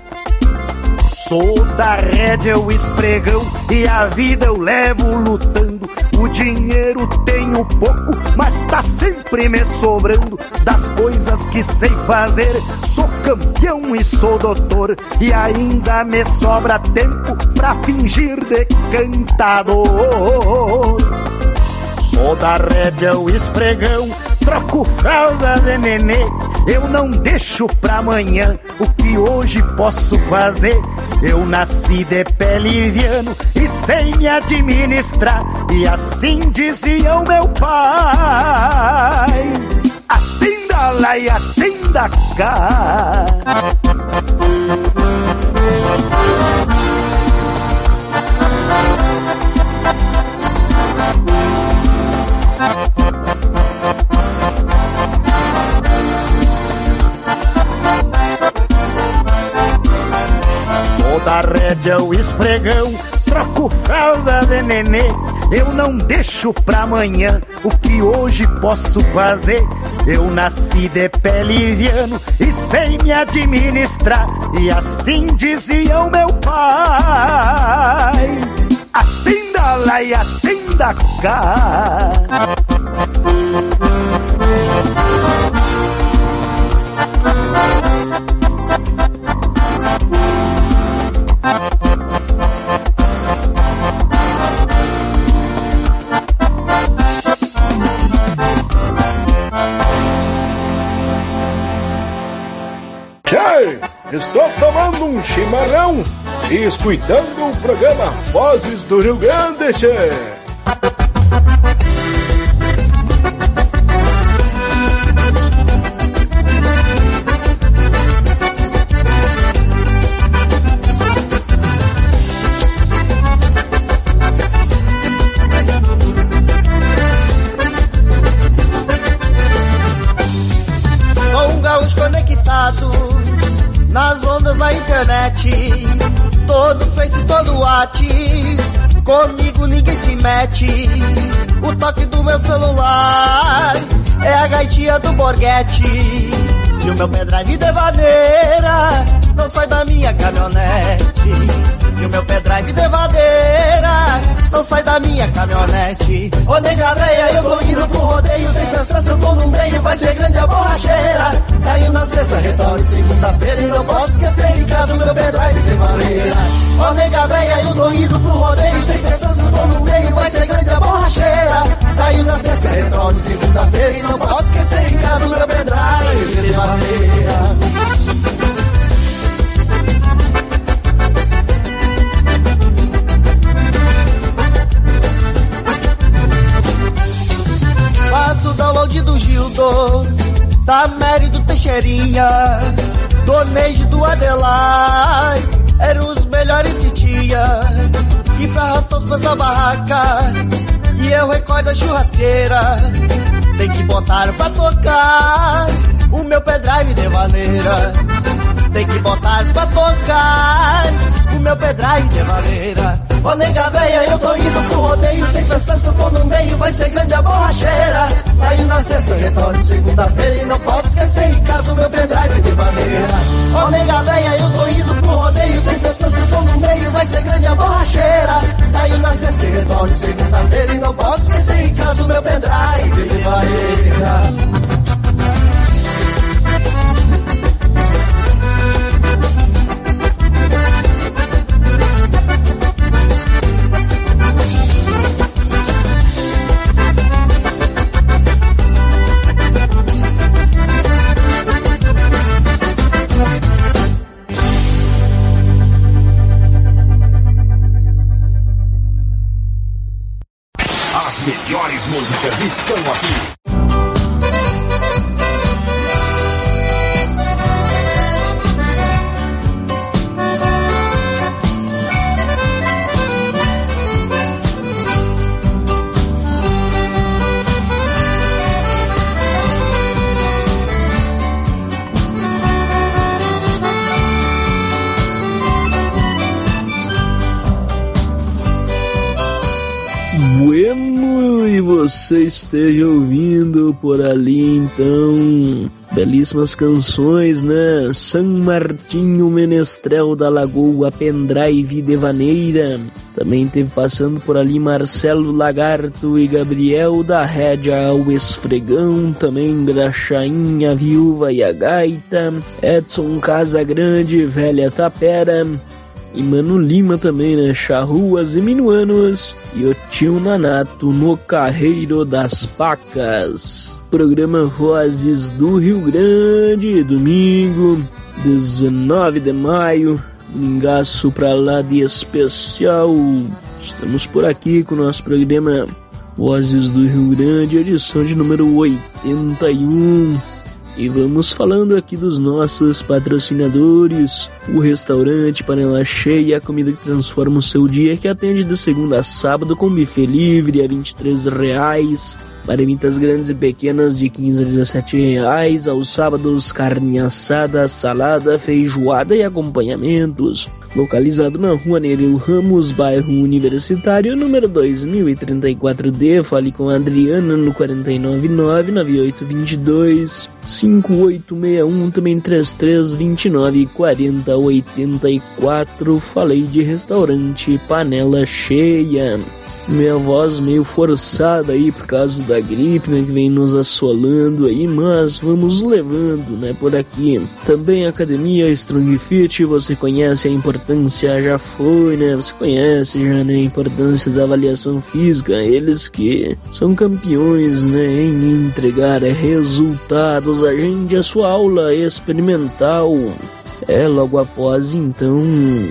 Sou da rédea, o esfregão, e a vida eu levo lutando. O dinheiro tenho pouco, mas tá sempre me sobrando. Das coisas que sei fazer, sou campeão e sou doutor. E ainda me sobra tempo pra fingir de cantador. Sou da rédea, o esfregão, troco fralda de nenê. Eu não deixo pra amanhã o que hoje posso fazer. Eu nasci de pé liviano e sei me administrar, e assim dizia o meu pai: atenda lá e atenda cá. Sou da rédea, o esfregão, troco fralda de nenê. Eu não deixo pra amanhã o que hoje posso fazer. Eu nasci de pé liviano e sei me administrar, e assim dizia o meu pai: atenda lá e atenda cá.
Tchê, estou tomando um chimarrão e escutando o programa Vozes do Rio Grande, tchê.
Nas ondas da internet, todo Face, todo Whats, comigo ninguém se mete. O toque do meu celular é a gaitinha do Borghetti, e o meu pendrive de vadeira não sai da minha caminhonete. E o meu pendrive de vadeira não sai da minha caminhonete. Ô nega véia, eu tô indo pro rodeio, tem festança, eu tô no meio, vai ser grande a borracheira. Saiu na sexta, retorno segunda-feira, e não posso esquecer em casa o meu pendrive de vadeira. Ô nega véia, eu tô indo pro rodeio, tem festança, eu tô no meio, vai ser grande a borracheira. Saiu na sexta, retorno segunda-feira, e não posso esquecer em casa o meu pendrive de vadeira. download do Gildo, da Mary do Teixeirinha, do Neide do Adelaide, eram os melhores que tinha. E pra arrastar os pés da barraca, e eu recordo a churrasqueira, tem que botar pra tocar o meu pendrive de maneira. Tem que botar pra tocar o meu pendrive de maneira. Ô nega véia, eu tô indo pro rodeio, tem festança, eu tô no meio, vai ser grande a borracheira. Saiu na sexta, retorno segunda-feira, e não posso esquecer em casa o meu pendrive de maneira. Ô nega véia, eu tô indo pro rodeio, tem festança, eu tô no meio, vai ser grande a borracheira. Saiu na sexta, retorno segunda-feira, e não posso esquecer em casa o meu pendrive de maneira.
As melhores músicas estão aqui.
Bueno, e você esteja ouvindo por ali então belíssimas canções, né? San Martinho Menestrel da Lagoa, Pendrive Devaneira. Também teve passando por ali Marcelo Lagarto e Gabriel da Rédea ao Esfregão, também Graxainha Viúva e a Gaita, Edson Casagrande, Velha Tapera, e Mano Lima também, né? Charruas e Minuanos, e o Tio Nanato no Carreiro das Pacas. Programa Vozes do Rio Grande, domingo, 19 de maio, Mingaço pra lá de especial. Estamos por aqui com o nosso programa Vozes do Rio Grande, edição de número 81. E vamos falando aqui dos nossos patrocinadores: o restaurante Panela Cheia, a comida que transforma o seu dia, que atende de segunda a sábado com buffet livre a R$23, marmitas grandes e pequenas de R$15 a R$17, aos sábados carne assada, salada, feijoada e acompanhamentos. Localizado na Rua Nereu Ramos, bairro Universitário, número 2034D. Fale com a Adriana no 499-9822-5861, também 3329-4084. Falei de restaurante Panela Cheia. Minha voz meio forçada aí por causa da gripe, né, que vem nos assolando aí, mas vamos levando, né, por aqui. Também a Academia Strong Fit, você conhece a importância, já foi, né, você conhece já, né, a importância da avaliação física, eles que são campeões, né, em entregar resultados. Agende a sua aula experimental, logo após, então,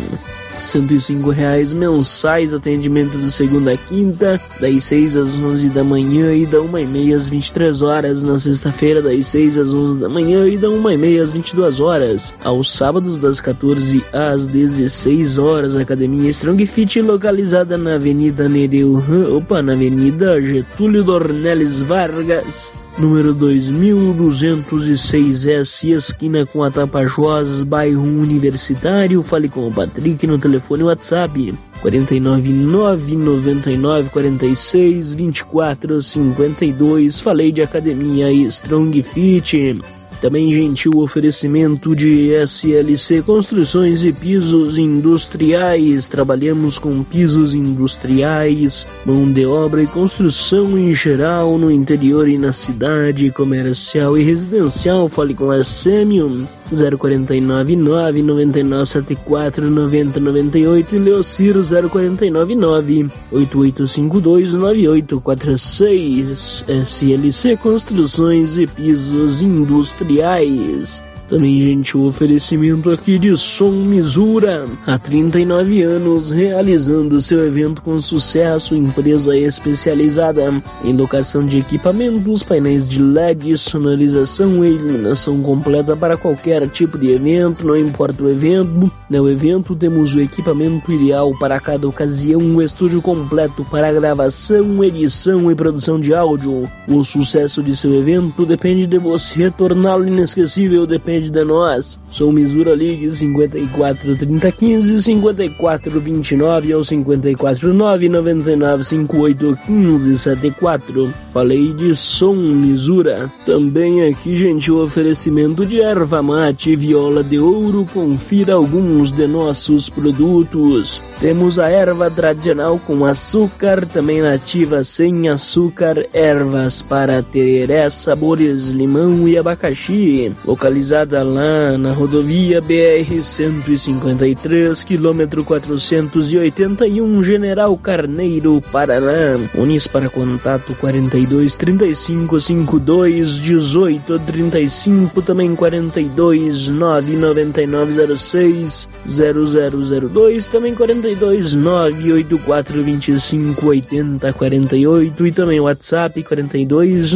R$105 mensais, atendimento de segunda a quinta, das 6 às 11 da manhã e da 1h30 às 23 horas, na sexta-feira das 6 às 11 da manhã e da 1h30 às 22 horas, aos sábados das 14 às 16 horas, Academia Strong Fit, localizada na Avenida na Avenida Getúlio Dornelles Vargas, número 2206S, esquina com a Tapajós, bairro Universitário. Fale com o Patrick no telefone WhatsApp 499-9946-2452. Falei de Academia Strong Fit. Também gentil oferecimento de SLC Construções e Pisos Industriais. Trabalhamos com pisos industriais, mão de obra e construção em geral no interior e na cidade, comercial e residencial. Fale com Arsênio 049-9974-9098 e Leociro 049-8852-9846. SLC Construções e Pisos Industriais. Também, gente, o oferecimento aqui de Som Misura, há 39 anos realizando seu evento com sucesso, empresa especializada em locação de equipamentos, painéis de LED, sonorização e iluminação completa para qualquer tipo de evento, não importa o evento. No evento temos o equipamento ideal para cada ocasião, um estúdio completo para gravação, edição e produção de áudio. O sucesso de seu evento depende de você, torná-lo inesquecível depende de nós. Som Misura, ligue 54 30 15 54 29 ou 54 9 99 58 15 74. Falei de Som Misura. Também aqui, gente, o oferecimento de erva mate Viola de Ouro. Confira alguns de nossos produtos. Temos a erva tradicional com açúcar, também nativa sem açúcar, ervas para tereré, sabores limão e abacaxi. Localizada lá na rodovia BR-153, quilômetro 481, General Carneiro, Paraná. Unis para contato 42 35 52 18 35, também 42 999 06 0002, também 42 984 25 80 48 e também WhatsApp 42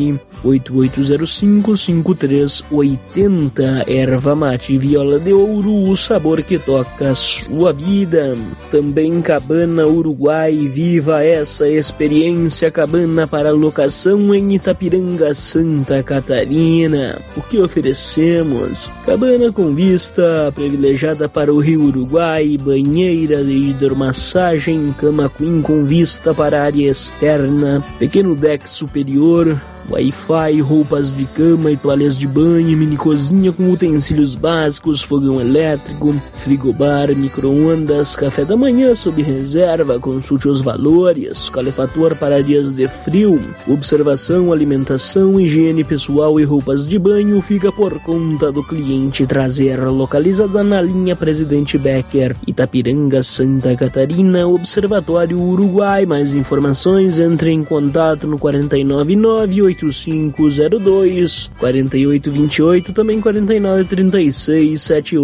98805 5380. Erva mate Viola de Ouro, o sabor que toca a sua vida. Também Cabana Uruguai, viva essa experiência. Cabana para locação em Itapiranga, Santa Catarina. O que oferecemos? Cabana com vista privilegiada para o Rio Uruguai, banheira de hidromassagem, cama queen com vista para a área externa, pequeno deck superior, Wi-Fi, roupas de cama e toalhas de banho, mini cozinha com utensílios básicos, fogão elétrico, frigobar, micro-ondas, café da manhã sob reserva, consulte os valores, calefator para dias de frio, observação, alimentação, higiene pessoal e roupas de banho fica por conta do cliente trazer. Localizada na linha Presidente Becker, Itapiranga, Santa Catarina, Observatório Uruguai. Mais informações, entre em contato no 499 8502 4828, também 4936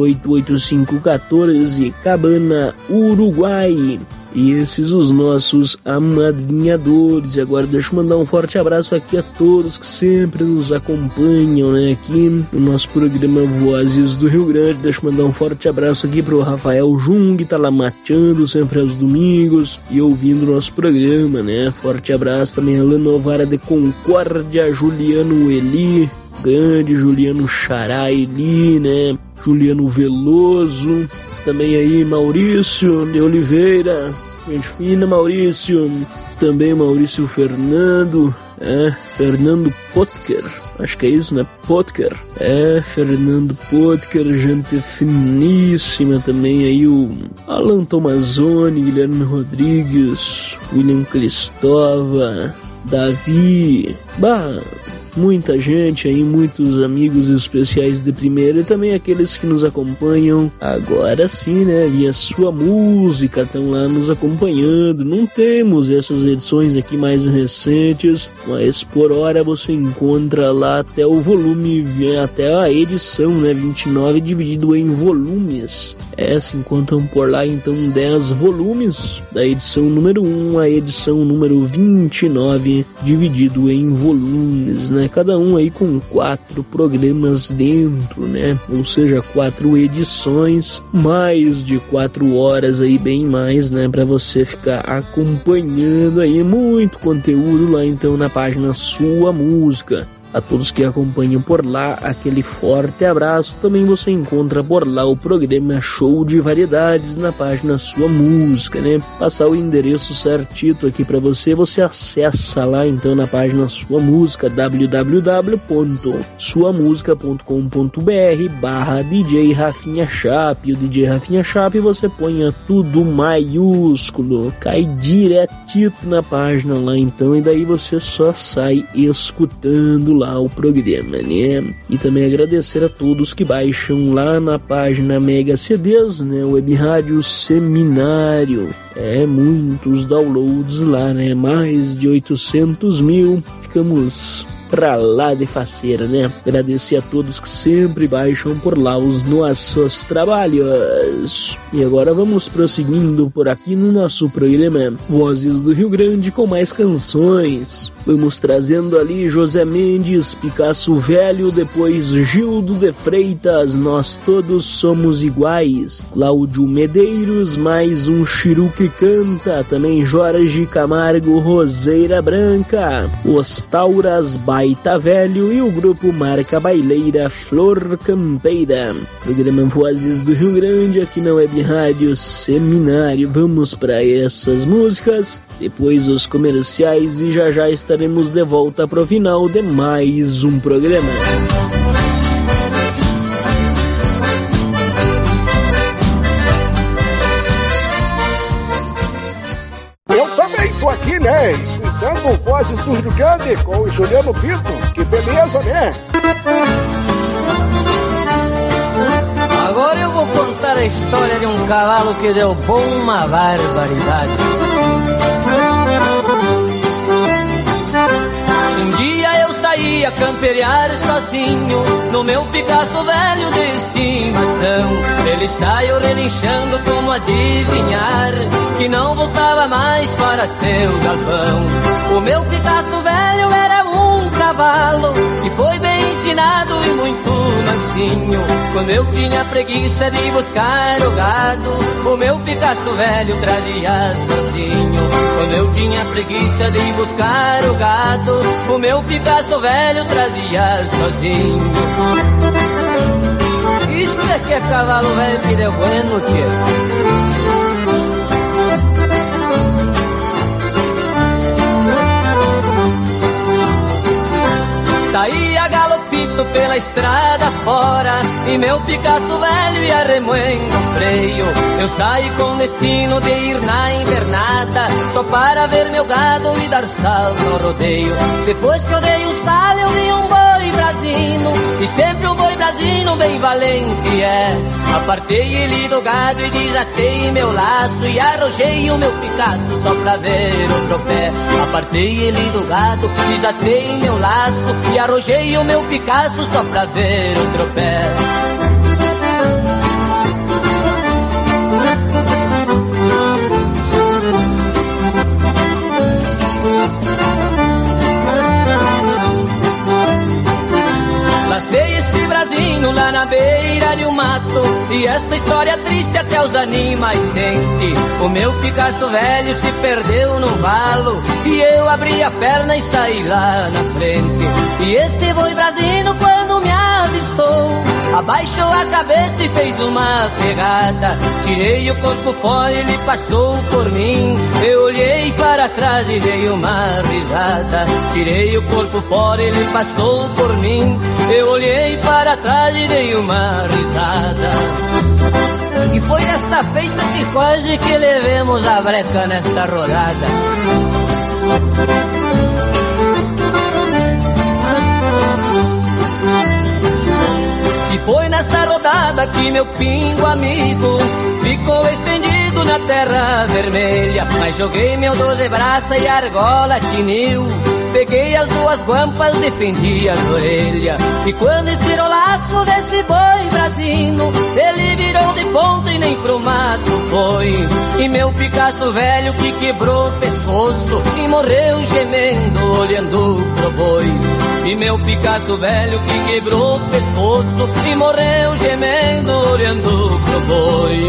788514, Cabana Uruguai. E esses os nossos amadrinhadores. E agora deixa eu mandar um forte abraço aqui a todos que sempre nos acompanham, né, aqui no nosso programa Vozes do Rio Grande. Deixa eu mandar um forte abraço aqui pro Rafael Jung, que tá lá mateando sempre aos domingos e ouvindo o nosso programa, né. Forte abraço também a Lanovara de Concórdia, Juliano Eli, grande Juliano Xará Eli, né, Juliano Veloso, também aí Maurício de Oliveira, gente fina, Maurício, também Maurício Fernando, Fernando Potker, acho que é isso, né, Potker, Fernando Potker, gente finíssima também aí, o Alan Tomazoni, Guilherme Rodrigues, William Cristóvão, Davi, muita gente aí, muitos amigos especiais de primeira e também aqueles que nos acompanham agora sim, né, via Sua Música, estão lá nos acompanhando. Não temos essas edições aqui mais recentes, mas por hora você encontra lá até o volume, até a edição, né, 29 dividido em volumes. Se encontram por lá então 10 volumes da edição número 1 à edição número 29 dividido em volumes, né? Cada um aí com 4 programas dentro, né? Ou seja, 4 edições, mais de 4 horas aí, bem mais, né? Pra você ficar acompanhando aí muito conteúdo lá então na página Sua Música. A todos que acompanham por lá, aquele forte abraço. Também você encontra por lá o programa Show de Variedades na página Sua Música, né? Passar o endereço certito aqui para você, você acessa lá então na página Sua Música, www.suamusica.com.br/DJ Rafinha Chape. O DJ Rafinha Chape você põe tudo maiúsculo, cai diretito na página lá então, e daí você só sai escutando lá o programa, né? E também agradecer a todos que baixam lá na página Mega CDs, né? Web Rádio Seminário. Muitos downloads lá, né? Mais de 800 mil. Ficamos pra lá de faceira, né? Agradecer a todos que sempre baixam por lá os nossos trabalhos. E agora vamos prosseguindo por aqui no nosso programa Vozes do Rio Grande com mais canções. Vamos trazendo ali José Mendes, Picasso Velho, depois Gildo de Freitas, Nós Todos Somos Iguais, Cláudio Medeiros, mais um Chiru que Canta, também Jorge Camargo, Roseira Branca, Os Tauras Baita Velho e o grupo Marca Baileira Flor Campeira. Programa Vozes do Rio Grande aqui na Web Rádio Seminário. Vamos para essas músicas, depois os comerciais e já estaremos de volta para o final de mais um programa.
Eu também tô aqui, né? Escutando Vozes do Rio Grande com o Juliano Pinto. Que beleza, né?
Agora eu vou contar a história de um cavalo que deu bom uma barbaridade. Um dia eu saí a camperiar sozinho no meu Picasso velho de estimação. Ele saiu relinchando como adivinhar que não voltava mais para seu galpão. O meu Picasso velho era um cavalo que foi bem ensinado e muito mansinho. Quando eu tinha preguiça de buscar o gado, o meu Picasso velho trazia sozinho. Quando eu tinha preguiça de buscar o gado, o meu Picasso velho trazia sozinho. Isto é que é cavalo velho que deu bueno, tio. Saí a galopito pela estrada fora e meu Picasso velho ia remoendo o freio. Eu saí com destino de ir na invernada só para ver meu gado e dar salto no rodeio. Depois que eu dei um salto eu vi um boi brasino, e sempre um boi brasino bem valente é. Apartei ele do gado e desatei meu laço e arrojei o meu Picasso só pra ver o tropé. Apartei ele do gado, desatei meu laço e arrojei o meu Picasso só pra ver o tropé. Lacei este brasinho lá na beira de um mato, e esta história triste até os animais sente. O meu Picasso velho se perdeu no valo e eu abri a perna e saí lá na frente. E este boi brasino quando me avistou abaixou a cabeça e fez uma pegada. Tirei o corpo fora e ele passou por mim. Eu olhei para trás e dei uma risada. Tirei o corpo fora e ele passou por mim. Eu olhei para trás e dei uma risada. E foi nesta feita que quase que levemos a breca nesta rodada. E foi nesta rodada que meu pingo amigo ficou estendido na terra vermelha. Mas joguei meu 12 braça e a argola tiniu. Peguei as duas guampas, defendi as orelhas. E quando estirou o laço desse boi brasino, ele virou de ponta e nem pro mato foi. E meu Picasso velho que quebrou o pescoço e morreu gemendo olhando pro boi. E meu Picasso velho que quebrou o pescoço e morreu gemendo olhando pro boi.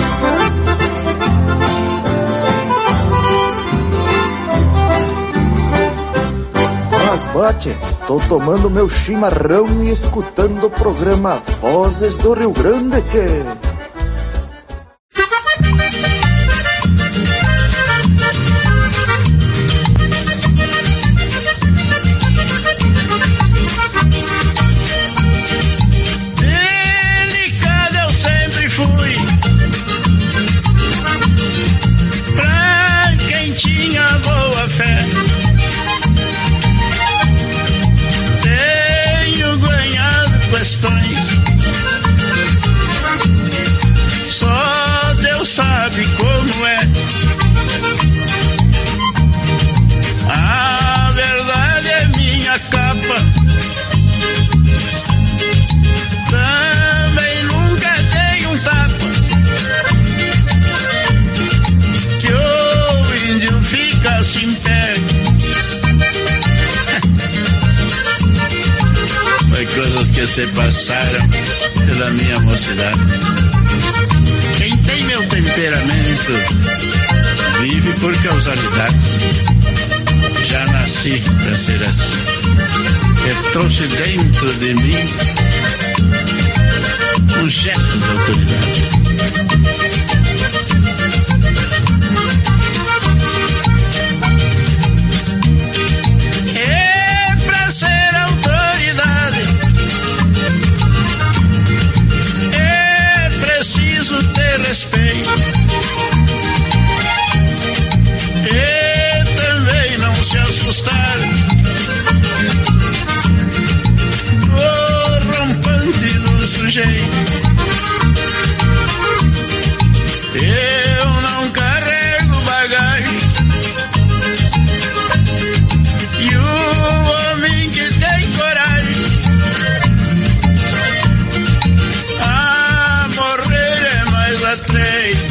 Mas bate, tô tomando meu chimarrão e escutando o programa Vozes do Rio Grande, que...
Delicado eu sempre fui, pra quem tinha boa fé. Questões
coisas que se passaram pela minha mocidade. Quem tem meu temperamento vive por causalidade. Já nasci pra ser assim. Eu trouxe dentro de mim um gesto de autoridade. É pra ser autoridade, é preciso ter respeito. E também não se assustar. O rompante do sujeito. Eu não carrego bagagem. E o homem que tem coragem a morrer é mais atreio.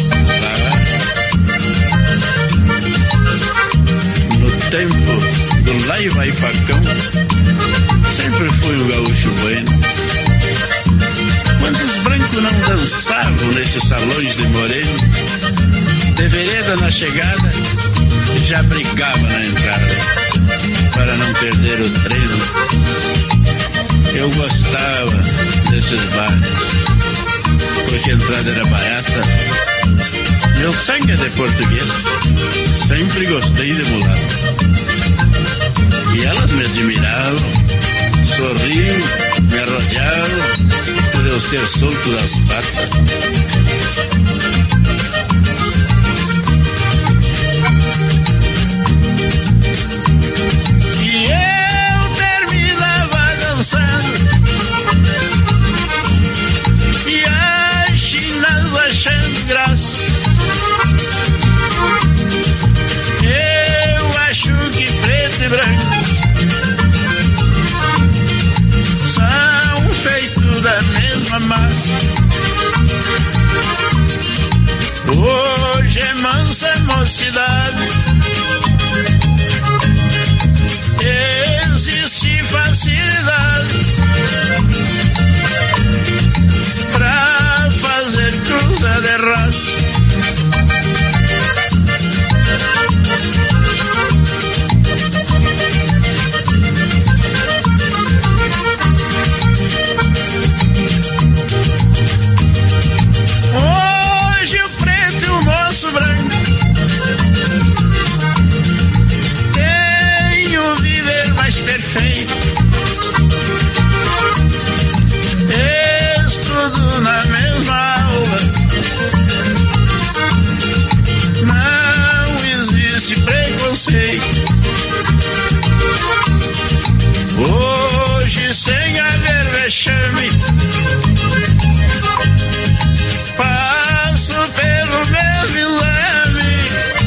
No tempo do laiva e facão, sempre fui o gaúcho bueno. Quantos brancos não dançavam nesses salões de moreno? De vereda na chegada, já brigava na entrada, para não perder o treino. Eu gostava desses bares, porque a entrada era barata. Meu sangue é de português, sempre gostei de mulato. E elas me admiravam, sorriam, me arrojavam, por eu ser solto das patas. E eu terminava dançando, e as chinas achando graça. Eu acho que preto e branco são feitos da mesma massa. Hoje é mansa mocidade, existe facilidade pra fazer cruza de raça. Hoje o preto e o moço branco tem o viver mais perfeito. Estudo na mesma aula, não existe preconceito. Hoje sem haver vexame, passo pelo mesmo exame,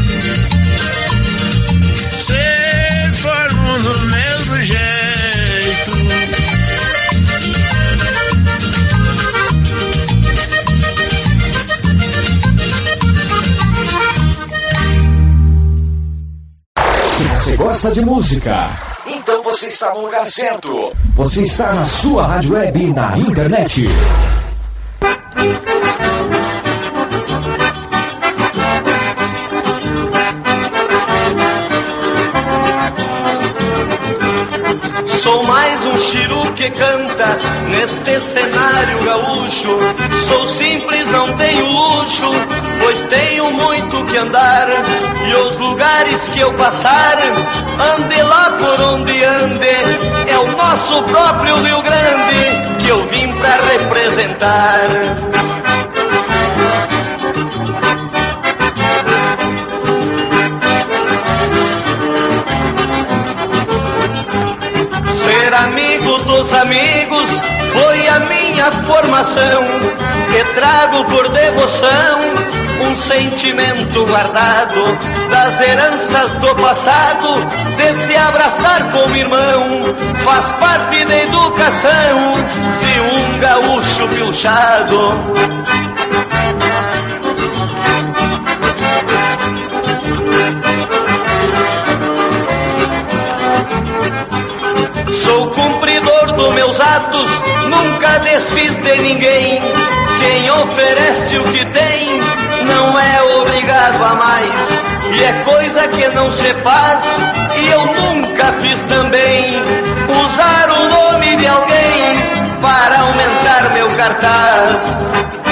se formo do mesmo jeito.
Se você gosta de música, então você está no lugar certo. Você está na sua rádio web e na internet.
Sou mais um chiru que canta neste cenário gaúcho. Sou simples, não tenho luxo, pois tenho muito que andar. E os lugares que eu passar, ande lá por onde ande, é o nosso próprio Rio Grande que eu vim pra representar. Ser amigo dos amigos foi a minha formação, que trago por devoção um sentimento guardado das heranças do passado, de se abraçar como irmão, faz parte da educação de um gaúcho pilchado. Sou cumpridor dos meus atos, nunca desfiz de ninguém. Quem oferece o que tem, não é obrigado a mais. E é coisa que não se faz, e eu nunca fiz também. Usar o nome de alguém para aumentar meu cartaz.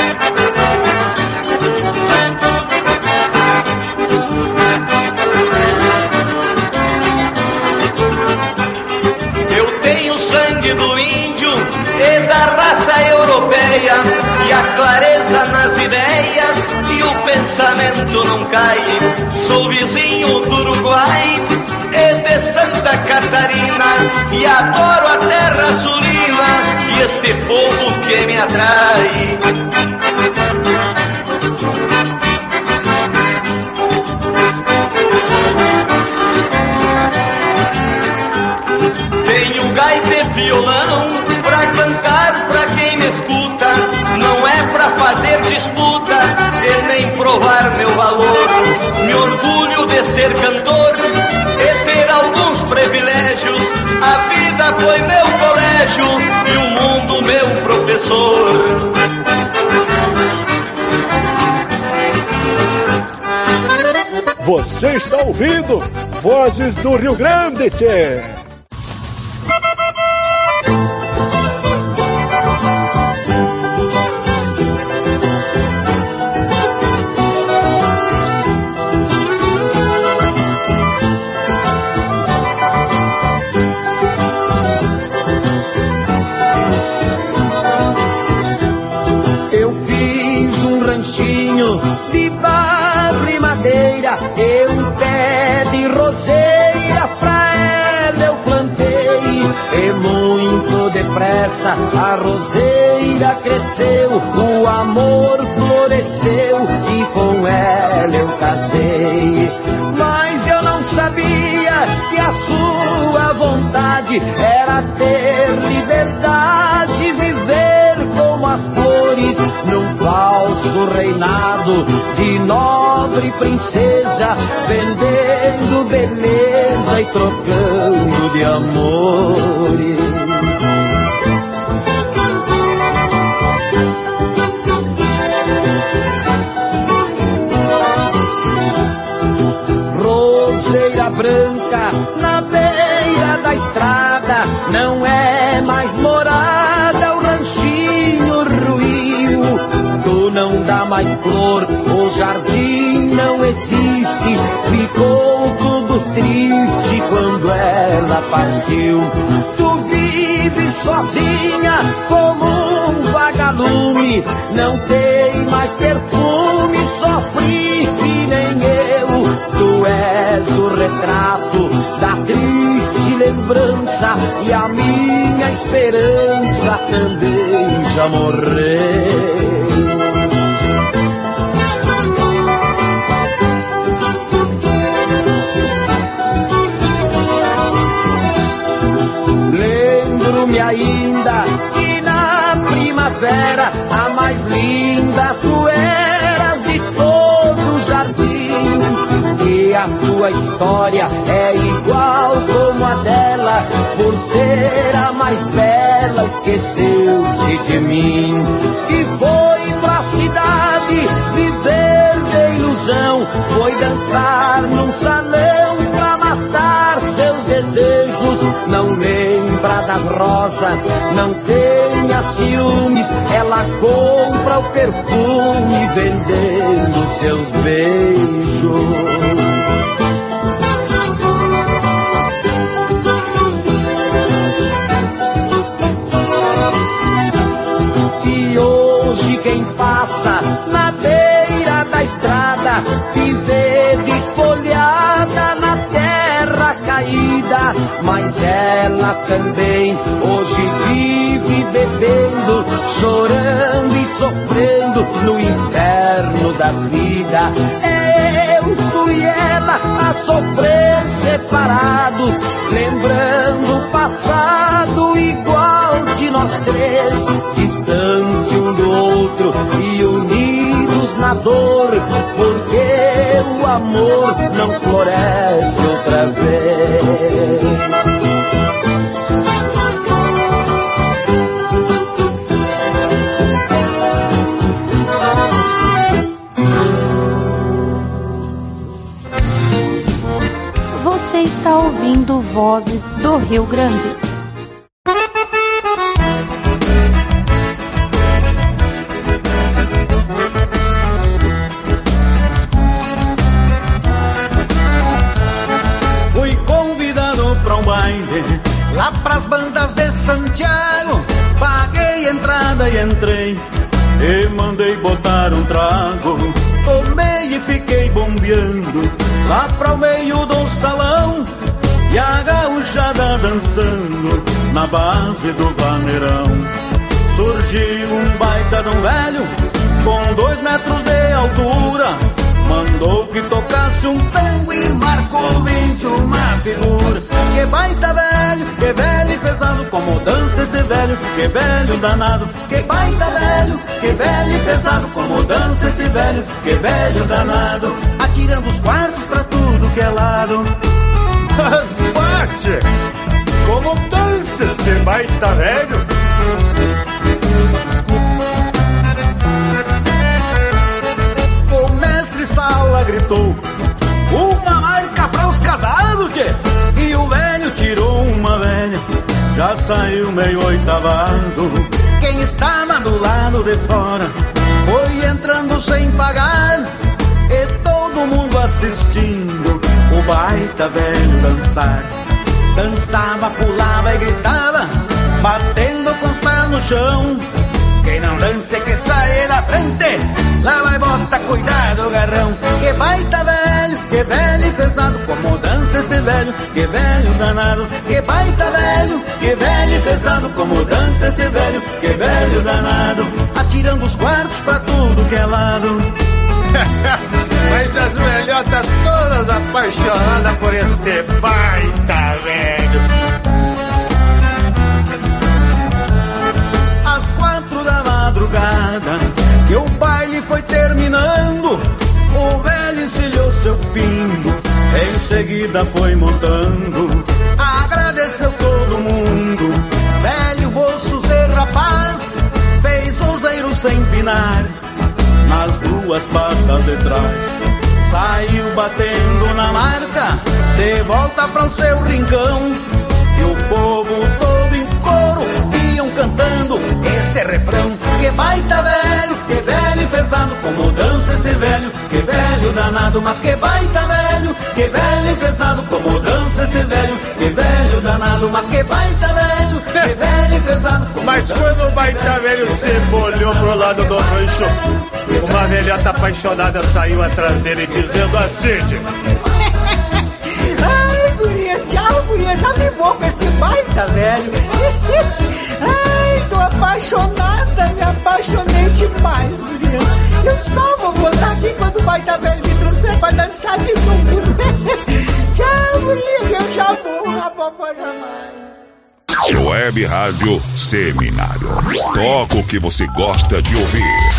Do índio e da raça europeia, e a clareza nas ideias e o pensamento não cai. Sou vizinho do Uruguai e de Santa Catarina, e adoro a terra sulina e este povo que me atrai. Violão pra cantar pra quem me escuta, não é pra fazer disputa e nem provar meu valor. Me orgulho de ser cantor e ter alguns privilégios. A vida foi meu colégio e o mundo meu professor.
Você está ouvindo Vozes do Rio Grande, tchê!
De barro e madeira, e um pé de roseira pra ela eu plantei. E muito depressa a roseira cresceu, o amor floresceu e com ela eu casei. Mas eu não sabia que a sua vontade era ter liberdade, viver como as flores num falso reinado de nobre princesa, vendendo beleza e trocando de amores. Roseira branca na beira da estrada, não é mais morada, o ranchinho ruiu. Tu não dá mais flor, o jardim não existe, ficou tudo triste quando ela partiu. Tu vives sozinha como um vagalume, não tem mais perfume, sofre que nem eu. Tu és o retrato da triste lembrança e a minha esperança também já morreu. Lembro-me ainda que na primavera a mais linda tu eras de todo o jardim. E a tua história é igual como a dela, por ser a mais bela esqueceu-se de mim. E foi pra cidade viver de ilusão, foi dançar num salão pra matar seus desejos. Não lembra das rosas, não tenha ciúmes, ela compra o perfume vendendo seus beijos. E hoje quem passa na beira da estrada te vê desfolhada na terra caída, mas ela também hoje vive bebendo, chorando e sofrendo no inferno da vida. É eu, tu e ela a sofrer separados, lembrando o passado igual de nós três, distante um do outro e unidos na dor, porque o amor não floresce outra vez.
Vozes do Rio Grande.
Fui convidado pra um baile lá pras bandas de Santiago. Paguei entrada e entrei e mandei botar um trago. Tomei e fiquei bombeando lá pro meio do salão, e a gauchada dançando na base do vaneirão. Surgiu um baita de um velho com 2 metros de altura, mandou que tocasse um tango e marcou 20 uma figura. Que baita velho e pesado, como dança este velho, que velho danado. Que baita velho e pesado, como dança este velho, que velho danado. Atirando os quartos pra tudo que é lado.
Mas bate! Como dança este baita velho?
O mestre Sala gritou: uma marca pra os casados, tchê! E o velho tirou uma velha, já saiu meio oitavado. Quem estava do lado de fora foi entrando sem pagar, e todo mundo assistindo o baita velho dançar. Dançava, pulava e gritava, batendo com os pés no chão. Quem não dança é que sai da frente, lá vai bota, cuidado, garrão. Que baita velho e pesado, como dança este velho, que velho danado. Que baita velho e pesado, como dança este velho, que velho danado. Atirando os quartos pra tudo que é lado.
Mas as velhotas todas apaixonadas por este baita velho.
Às 4 da madrugada, que o baile foi terminando, o velho encilhou seu pingo, em seguida foi montando. Agradeceu todo mundo, velho, moços e rapaz, fez ouseiro sem pinar nas 2 patas de trás. Saiu batendo na marca, de volta para o seu rincão, e o povo todo em coro iam cantando este refrão. Que baita velho e pesado, como dança esse velho, que velho danado. Mas que baita velho e pesado, como dança esse velho, que velho danado. Mas que baita velho e pesado.
Mas quando o baita velho se molhou pro lado do rancho, uma velhota apaixonada saiu atrás dele dizendo assim:
ai, guria, tchau, guria, já me vou com esse baita velho. Ai, tô apaixonada, me apaixonei demais, guria. Eu só vou voltar aqui quando o baita velho me trouxer pra dançar de novo. Tchau, guria, eu já vou, a vovó jamais.
Web Rádio Seminário. Toca o que você gosta de ouvir.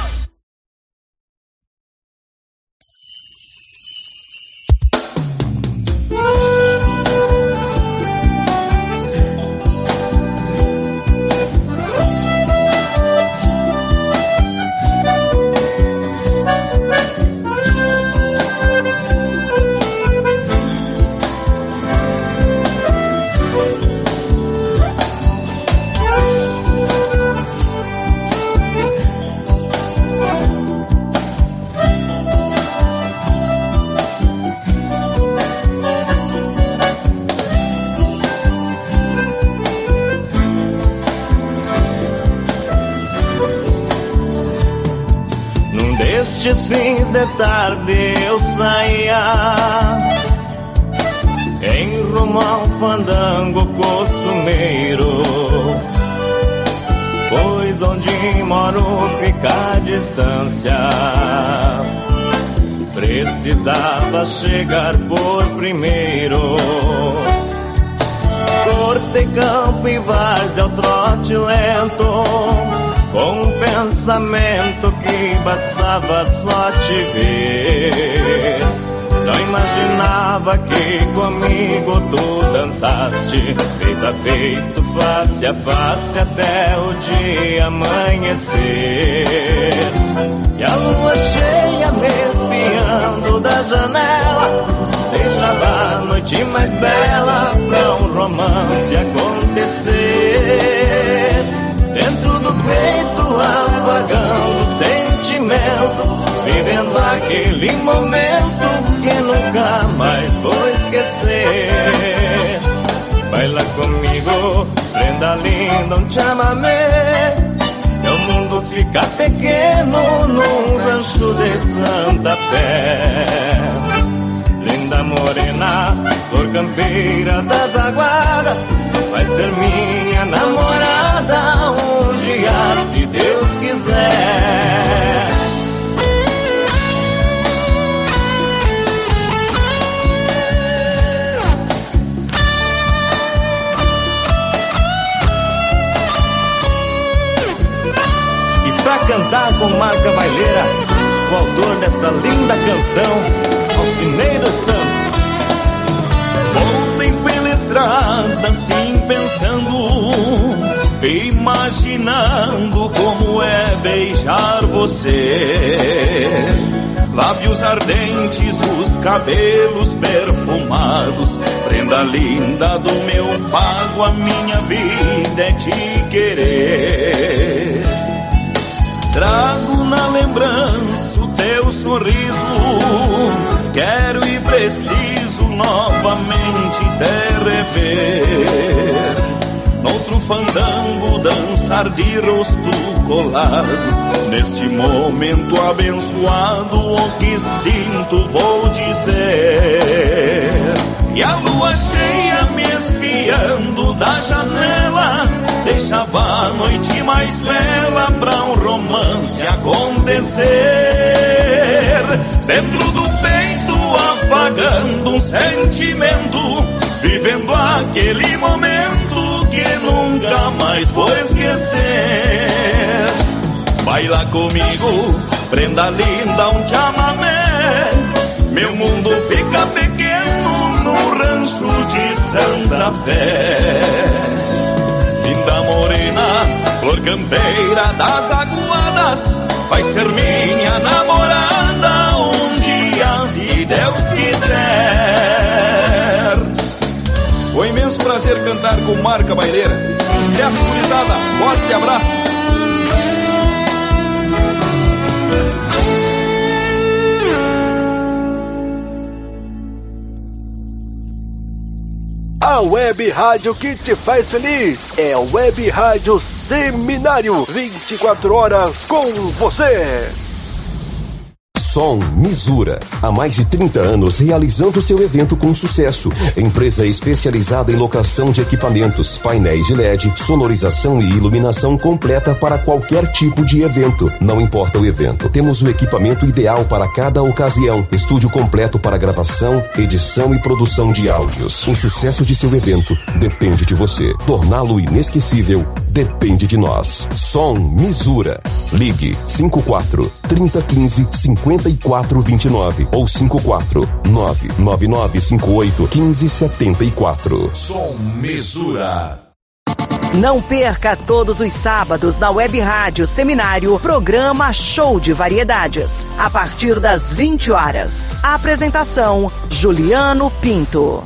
Fins de tarde eu saía em rumo ao fandango costumeiro, pois onde moro fica a distância. Precisava chegar por primeiro. Cortei campo e várzea ao trote lento, com um pensamento que bastava só te ver. Não imaginava que comigo tu dançaste, peito a peito, face a face, até o dia amanhecer. E a lua cheia me espiando da janela deixava a noite noite mais bela pra um romance acontecer. Dentro do peito apagando sentimentos, vivendo aquele momento que nunca mais vou esquecer. Baila comigo, prenda linda, um chamamé. Meu mundo fica pequeno num rancho de Santa Fé. Linda morena, flor campeira das aguadas, vai ser minha namorada um dia, se Deus quiser. Pra cantar com marca baileira, o autor desta linda canção, Alcinei dos Santos.
Voltem pela estrada assim pensando, imaginando como é beijar você. Lábios ardentes, os cabelos perfumados, prenda linda do meu pago, a minha vida é te querer. Trago na lembrança o teu sorriso, quero e preciso novamente te rever. Noutro fandango dançar de rosto colado, neste momento abençoado o que sinto vou dizer. E a lua cheia me espiando da janela deixava a noite mais bela pra um romance acontecer. Dentro do peito apagando um sentimento, vivendo aquele momento que nunca mais vou esquecer. Baila comigo, prenda linda, um chamamé. Meu mundo fica pequeno no rancho de Santa Fé. Linda morena, flor campeira das aguadas, vai ser minha namorada um dia, se Deus quiser. Foi um imenso prazer cantar com marca baileira. Sucesso, gurizada, forte abraço.
A web rádio que te faz feliz é a Web Rádio Seminário, 24 horas com você.
Som Misura, há mais de 30 anos realizando seu evento com sucesso. Empresa especializada em locação de equipamentos, painéis de LED, sonorização e iluminação completa para qualquer tipo de evento. Não importa o evento, temos o equipamento ideal para cada ocasião. Estúdio completo para gravação, edição e produção de áudios. O sucesso de seu evento depende de você. Torná-lo inesquecível depende de nós. Som Misura. Ligue 54 3015 5429 ou 54 99958 1574. Som Misura.
Não perca todos os sábados na Web Rádio Seminário, programa Show de Variedades, a partir das 20 horas. A apresentação, Juliano Pinto.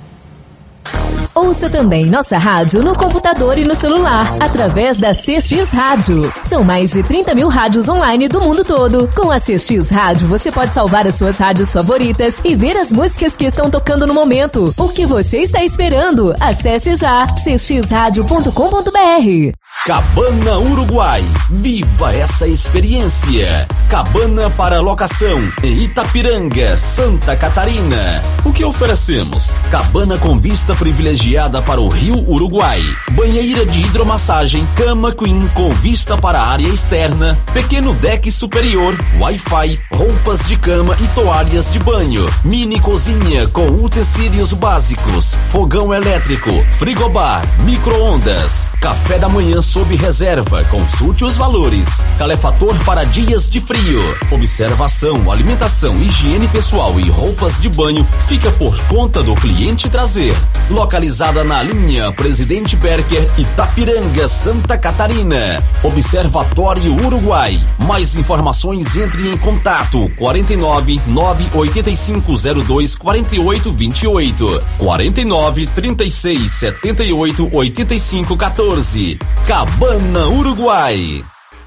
Ouça também nossa rádio no computador e no celular, através da CX Rádio. São mais de 30 mil rádios online do mundo todo. Com a CX Rádio, você pode salvar as suas rádios favoritas e ver as músicas que estão tocando no momento. O que você está esperando? Acesse já cxradio.com.br.
Cabana Uruguai. Viva essa experiência. Cabana para locação em Itapiranga, Santa Catarina. O que oferecemos? Cabana com vista privilegiada para o Rio Uruguai. Banheira de hidromassagem, cama queen com vista para a área externa, pequeno deck superior, Wi-Fi, roupas de cama e toalhas de banho, mini cozinha com utensílios básicos, fogão elétrico, frigobar, micro-ondas, café da manhã sob reserva, consulte os valores, calefator para dias de frio, observação, alimentação, higiene pessoal e roupas de banho fica por conta do cliente trazer. Localizado
localizada na linha Presidente Perker, Itapiranga, Santa Catarina. Observatório Uruguai. Mais informações, entre em contato 49 98502 4828 49 36 78 85 14. Cabana, Uruguai.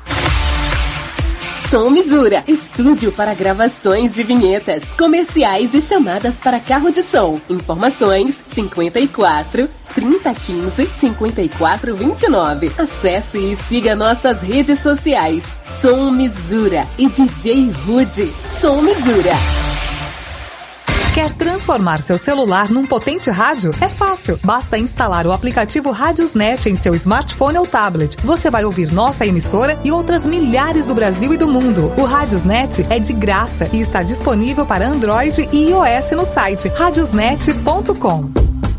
Som Misura, estúdio para gravações de vinhetas, comerciais e chamadas para carro de som. Informações 54 3015 5429. Acesse e siga nossas redes sociais. Som Misura e DJ Rude. Som Misura.
Quer transformar seu celular num potente rádio? É fácil. Basta instalar o aplicativo Radiosnet em seu smartphone ou tablet. Você vai ouvir nossa emissora e outras milhares do Brasil e do mundo. O Radiosnet é de graça e está disponível para Android e iOS no site radiosnet.com.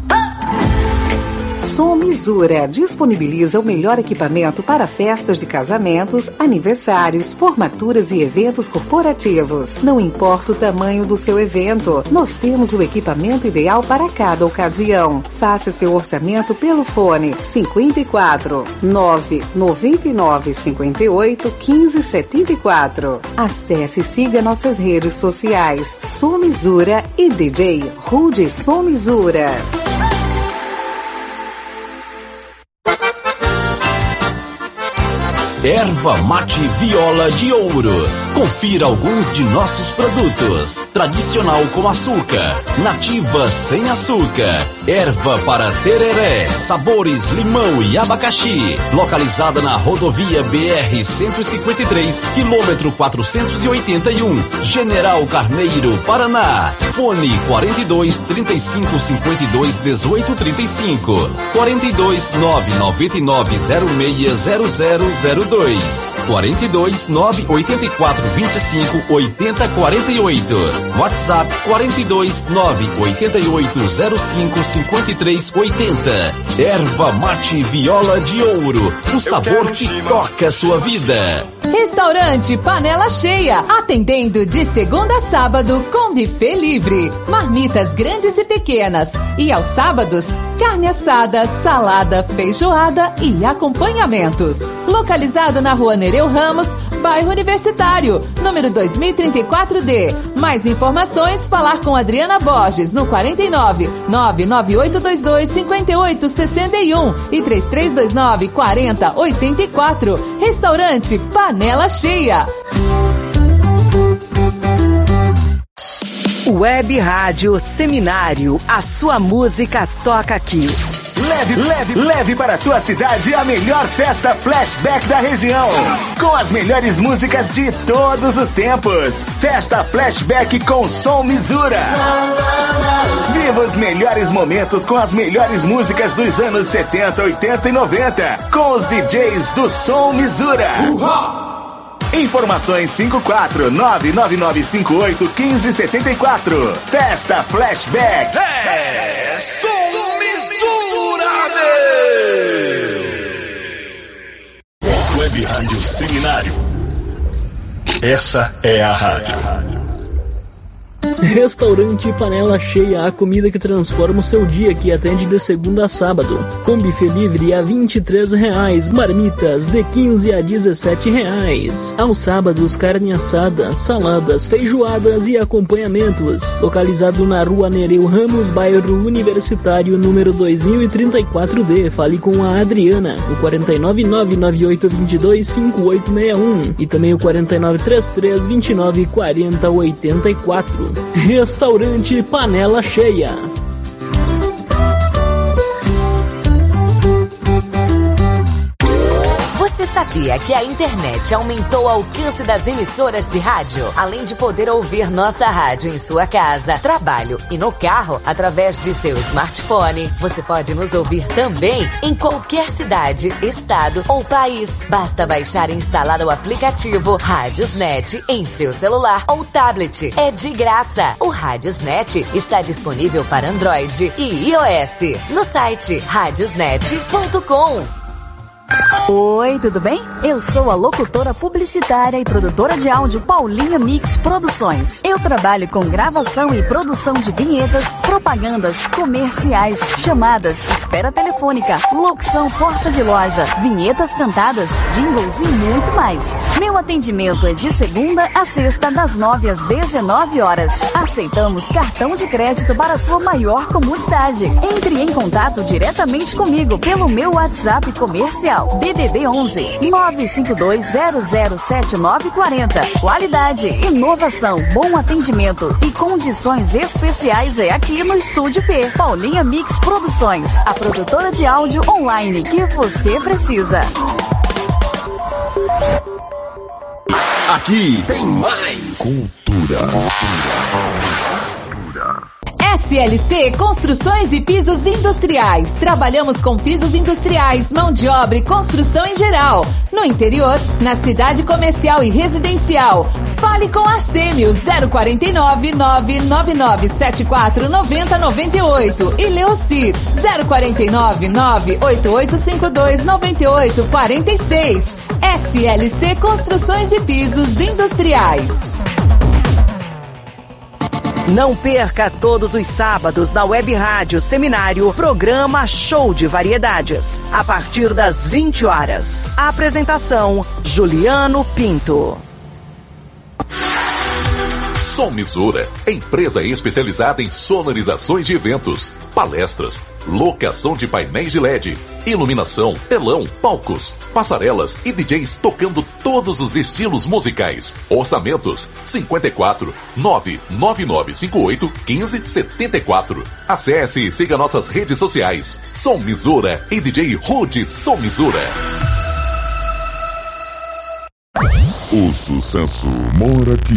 Som Misura disponibiliza o melhor equipamento para festas de casamentos, aniversários, formaturas e eventos corporativos. Não importa o tamanho do seu evento, nós temos o equipamento ideal para cada ocasião. Faça seu orçamento pelo fone 54 999 58 15 74. Acesse e siga nossas redes sociais Som Misura e DJ Rude Som Misura.
Erva Mate Viola de Ouro. Confira alguns de nossos produtos. Tradicional com açúcar, nativa sem açúcar, erva para tereré, sabores limão e abacaxi. Localizada na rodovia BR-153, quilômetro 481, General Carneiro, Paraná. Fone 42 35 52 18 35, 42 999 06 0002, 42 984 25 80 48, WhatsApp 42 988 05 53 80. Erva Mate Viola de Ouro, o sabor que toca a sua vida.
Restaurante Panela Cheia, atendendo de segunda a sábado com buffet livre, marmitas grandes e pequenas, e aos sábados, carne assada, salada, feijoada e acompanhamentos. Localizado na Rua Nereu Ramos, bairro Universitário, número 2034D. Mais informações, falar com Adriana Borges no 49 99822 5861 e 3329 4084. Restaurante Panela Cheia.
Web Rádio Seminário, a sua música toca aqui.
Leve para sua cidade a melhor festa flashback da região, com as melhores músicas de todos os tempos. Festa flashback com Som Misura. Viva os melhores momentos com as melhores músicas dos anos 70, 80 e 90, com os DJs do Som Misura. Informações 54 99958 1574. Festa Flashback.
É Som Misura.
Web Rádio Seminário. Essa é a rádio.
Restaurante Panela Cheia, a comida que transforma o seu dia, que atende de segunda a sábado. Com buffet livre a R$23, marmitas de R$15 a R$17. Aos sábados, carne assada, saladas, feijoadas e acompanhamentos. Localizado na Rua Nereu Ramos, bairro Universitário, número 2034D. Fale com a Adriana, o 49998225861 e também o 4933294084. Restaurante Panela Cheia.
Você sabia que a internet aumentou o alcance das emissoras de rádio? Além de poder ouvir nossa rádio em sua casa, trabalho e no carro, através de seu smartphone, você pode nos ouvir também em qualquer cidade, estado ou país. Basta baixar e instalar o aplicativo Radiosnet em seu celular ou tablet. É de graça. O Radiosnet está disponível para Android e iOS no site radiosnet.com.
Oi, tudo bem? Eu sou a locutora publicitária e produtora de áudio Paulinha Mix Produções. Eu trabalho com gravação e produção de vinhetas, propagandas, comerciais, chamadas, espera telefônica, locução porta de loja, vinhetas cantadas, jingles e muito mais. Meu atendimento é de segunda a sexta, das 9 às 19 horas. Aceitamos cartão de crédito para sua maior comodidade. Entre em contato diretamente comigo pelo meu WhatsApp comercial BBB 11 952007940. Qualidade, inovação, bom atendimento e condições especiais é aqui no Estúdio P. Paulinha Mix Produções, a produtora de áudio online que você precisa.
Aqui tem mais cultura.
SLC Construções e Pisos Industriais. Trabalhamos com pisos industriais, mão de obra e construção em geral. No interior, na cidade comercial e residencial. Fale com Arsênio 049 99974 9098 e Leocir 049 98852 9846. SLC Construções e Pisos Industriais.
Não perca todos os sábados na Web Rádio Seminário, programa Show de Variedades, a partir das 20 horas. A apresentação, Juliano Pinto.
Som Misura, empresa especializada em sonorizações de eventos, palestras, locação de painéis de LED, iluminação, telão, palcos, passarelas e DJs tocando todos os estilos musicais. Orçamentos 54 99958 1574. Acesse e siga nossas redes sociais. Som Misura e DJ Rude Som Misura.
O sucesso mora aqui.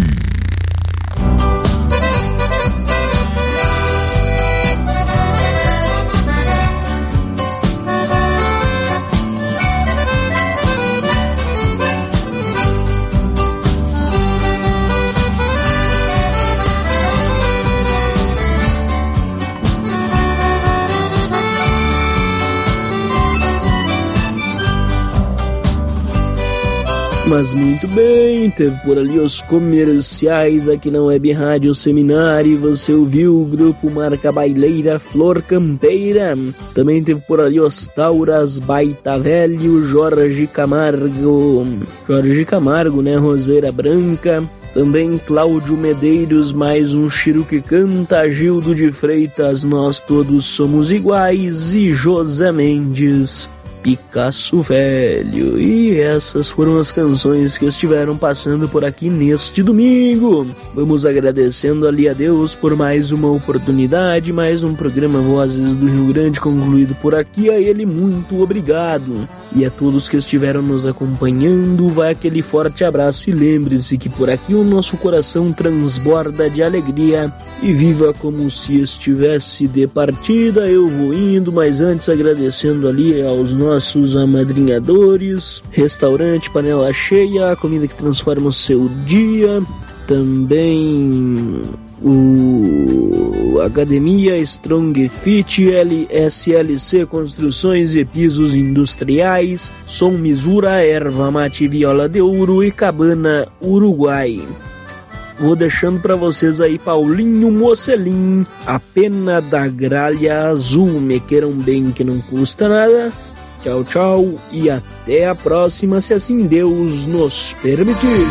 Mas muito bem, teve por ali os comerciais aqui na Web Rádio Seminário. Você ouviu o grupo Marca Baileira Flor Campeira. Também teve por ali os Tauras Baita Velho, Jorge Camargo, né? Roseira Branca. Também Cláudio Medeiros, mais um Chiro que canta, Gildo de Freitas, Nós Todos Somos Iguais e José Mendes, Picasso Velho. E essas foram as canções que estiveram passando por aqui neste domingo. Vamos agradecendo ali a Deus por mais uma oportunidade, mais um programa Vozes do Rio Grande concluído por aqui. A ele muito obrigado. E a todos que estiveram nos acompanhando, vai aquele forte abraço e lembre-se que por aqui o nosso coração transborda de alegria e viva como se estivesse de partida. Eu vou indo, mas antes agradecendo ali aos nossos amadrinhadores, Restaurante Panela Cheia, a comida que transforma o seu dia, também o Academia Strong Fit, SLC Construções e Pisos Industriais, Som Misura, Erva Mate Viola de Ouro e Cabana Uruguai. Vou deixando pra vocês aí Paulinho Mocelim, A Pena da Gralha Azul. Me queiram bem que não custa nada. Tchau, tchau e até a próxima, se assim Deus nos permitir.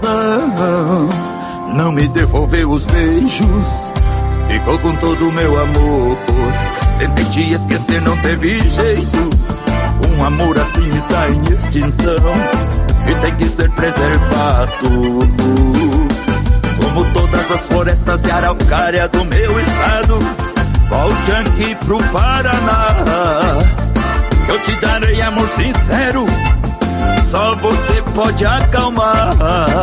coração. Não me devolveu os beijos, ficou com todo o meu amor. Tentei te esquecer, não teve jeito. Um amor assim está em extinção e tem que ser preservado. Como todas as florestas e araucária do meu estado, volte aqui pro Paraná. Eu te darei amor sincero, só você pode acalmar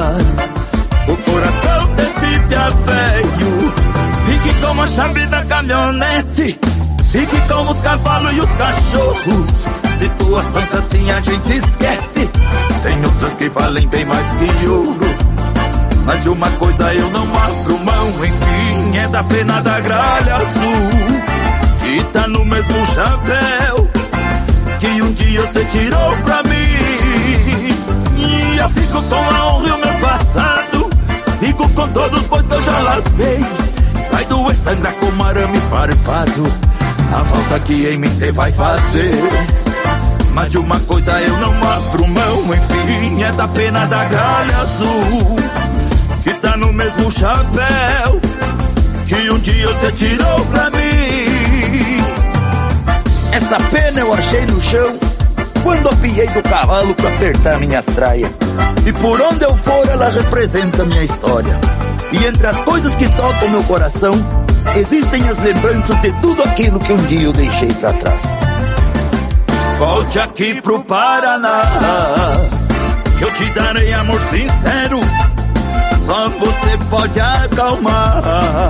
o coração desse pia velho. Fique com a chave da caminhonete, fique com os cavalos e os cachorros. Situações assim a gente esquece, tem outras que valem bem mais que ouro. Mas de uma coisa eu não abro mão, enfim, é da pena da gralha azul que tá no mesmo chapéu que um dia você tirou pra mim. E eu fico com a honra e o meu passado, fico com todos, pois que eu já lacei. Vai doer, sangrar como arame farpado, a falta que em mim cê vai fazer. Mas de uma coisa eu não abro mão, enfim, é da pena da gralha azul que tá no mesmo chapéu que um dia você tirou pra mim. Essa pena eu achei no chão quando apiei do cavalo pra apertar minhas traias. E por onde eu for ela representa minha história. E entre as coisas que tocam meu coração existem as lembranças de tudo aquilo que um dia eu deixei pra trás. Volte aqui pro Paraná, eu te darei amor sincero, só você pode acalmar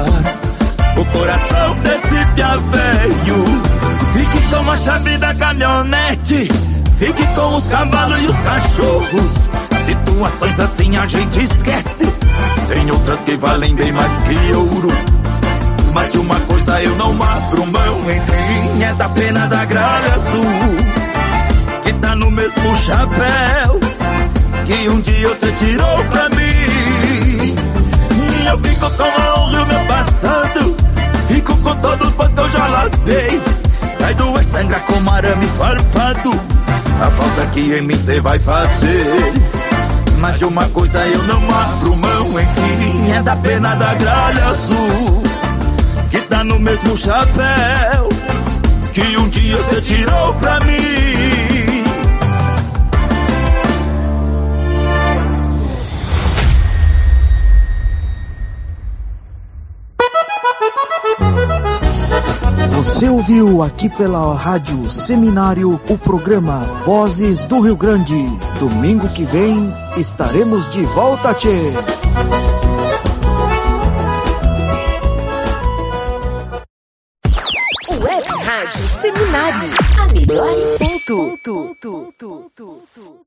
o coração desse pia velho. Fique com a chave da caminhonete, fique com os cavalos e os cachorros. Situações assim a gente esquece, tem outras que valem bem mais que ouro. Mas de uma coisa eu não abro mão, enfim, é da pena da gralha azul que tá no mesmo chapéu que um dia você tirou pra mim. E eu fico com a honra e o meu passado, fico com todos, pois que eu já lacei. Vai doer, sangra como arame farpado, a falta que em mim cê vai fazer. Mas de uma coisa eu não abro mão, enfim, é da pena da gralha azul que tá no mesmo chapéu que um dia você tirou pra mim.
Você ouviu aqui pela Rádio Seminário o programa Vozes do Rio Grande. Domingo que vem estaremos de volta, tchê!
Web Rádio Seminário, a melhor em ponto.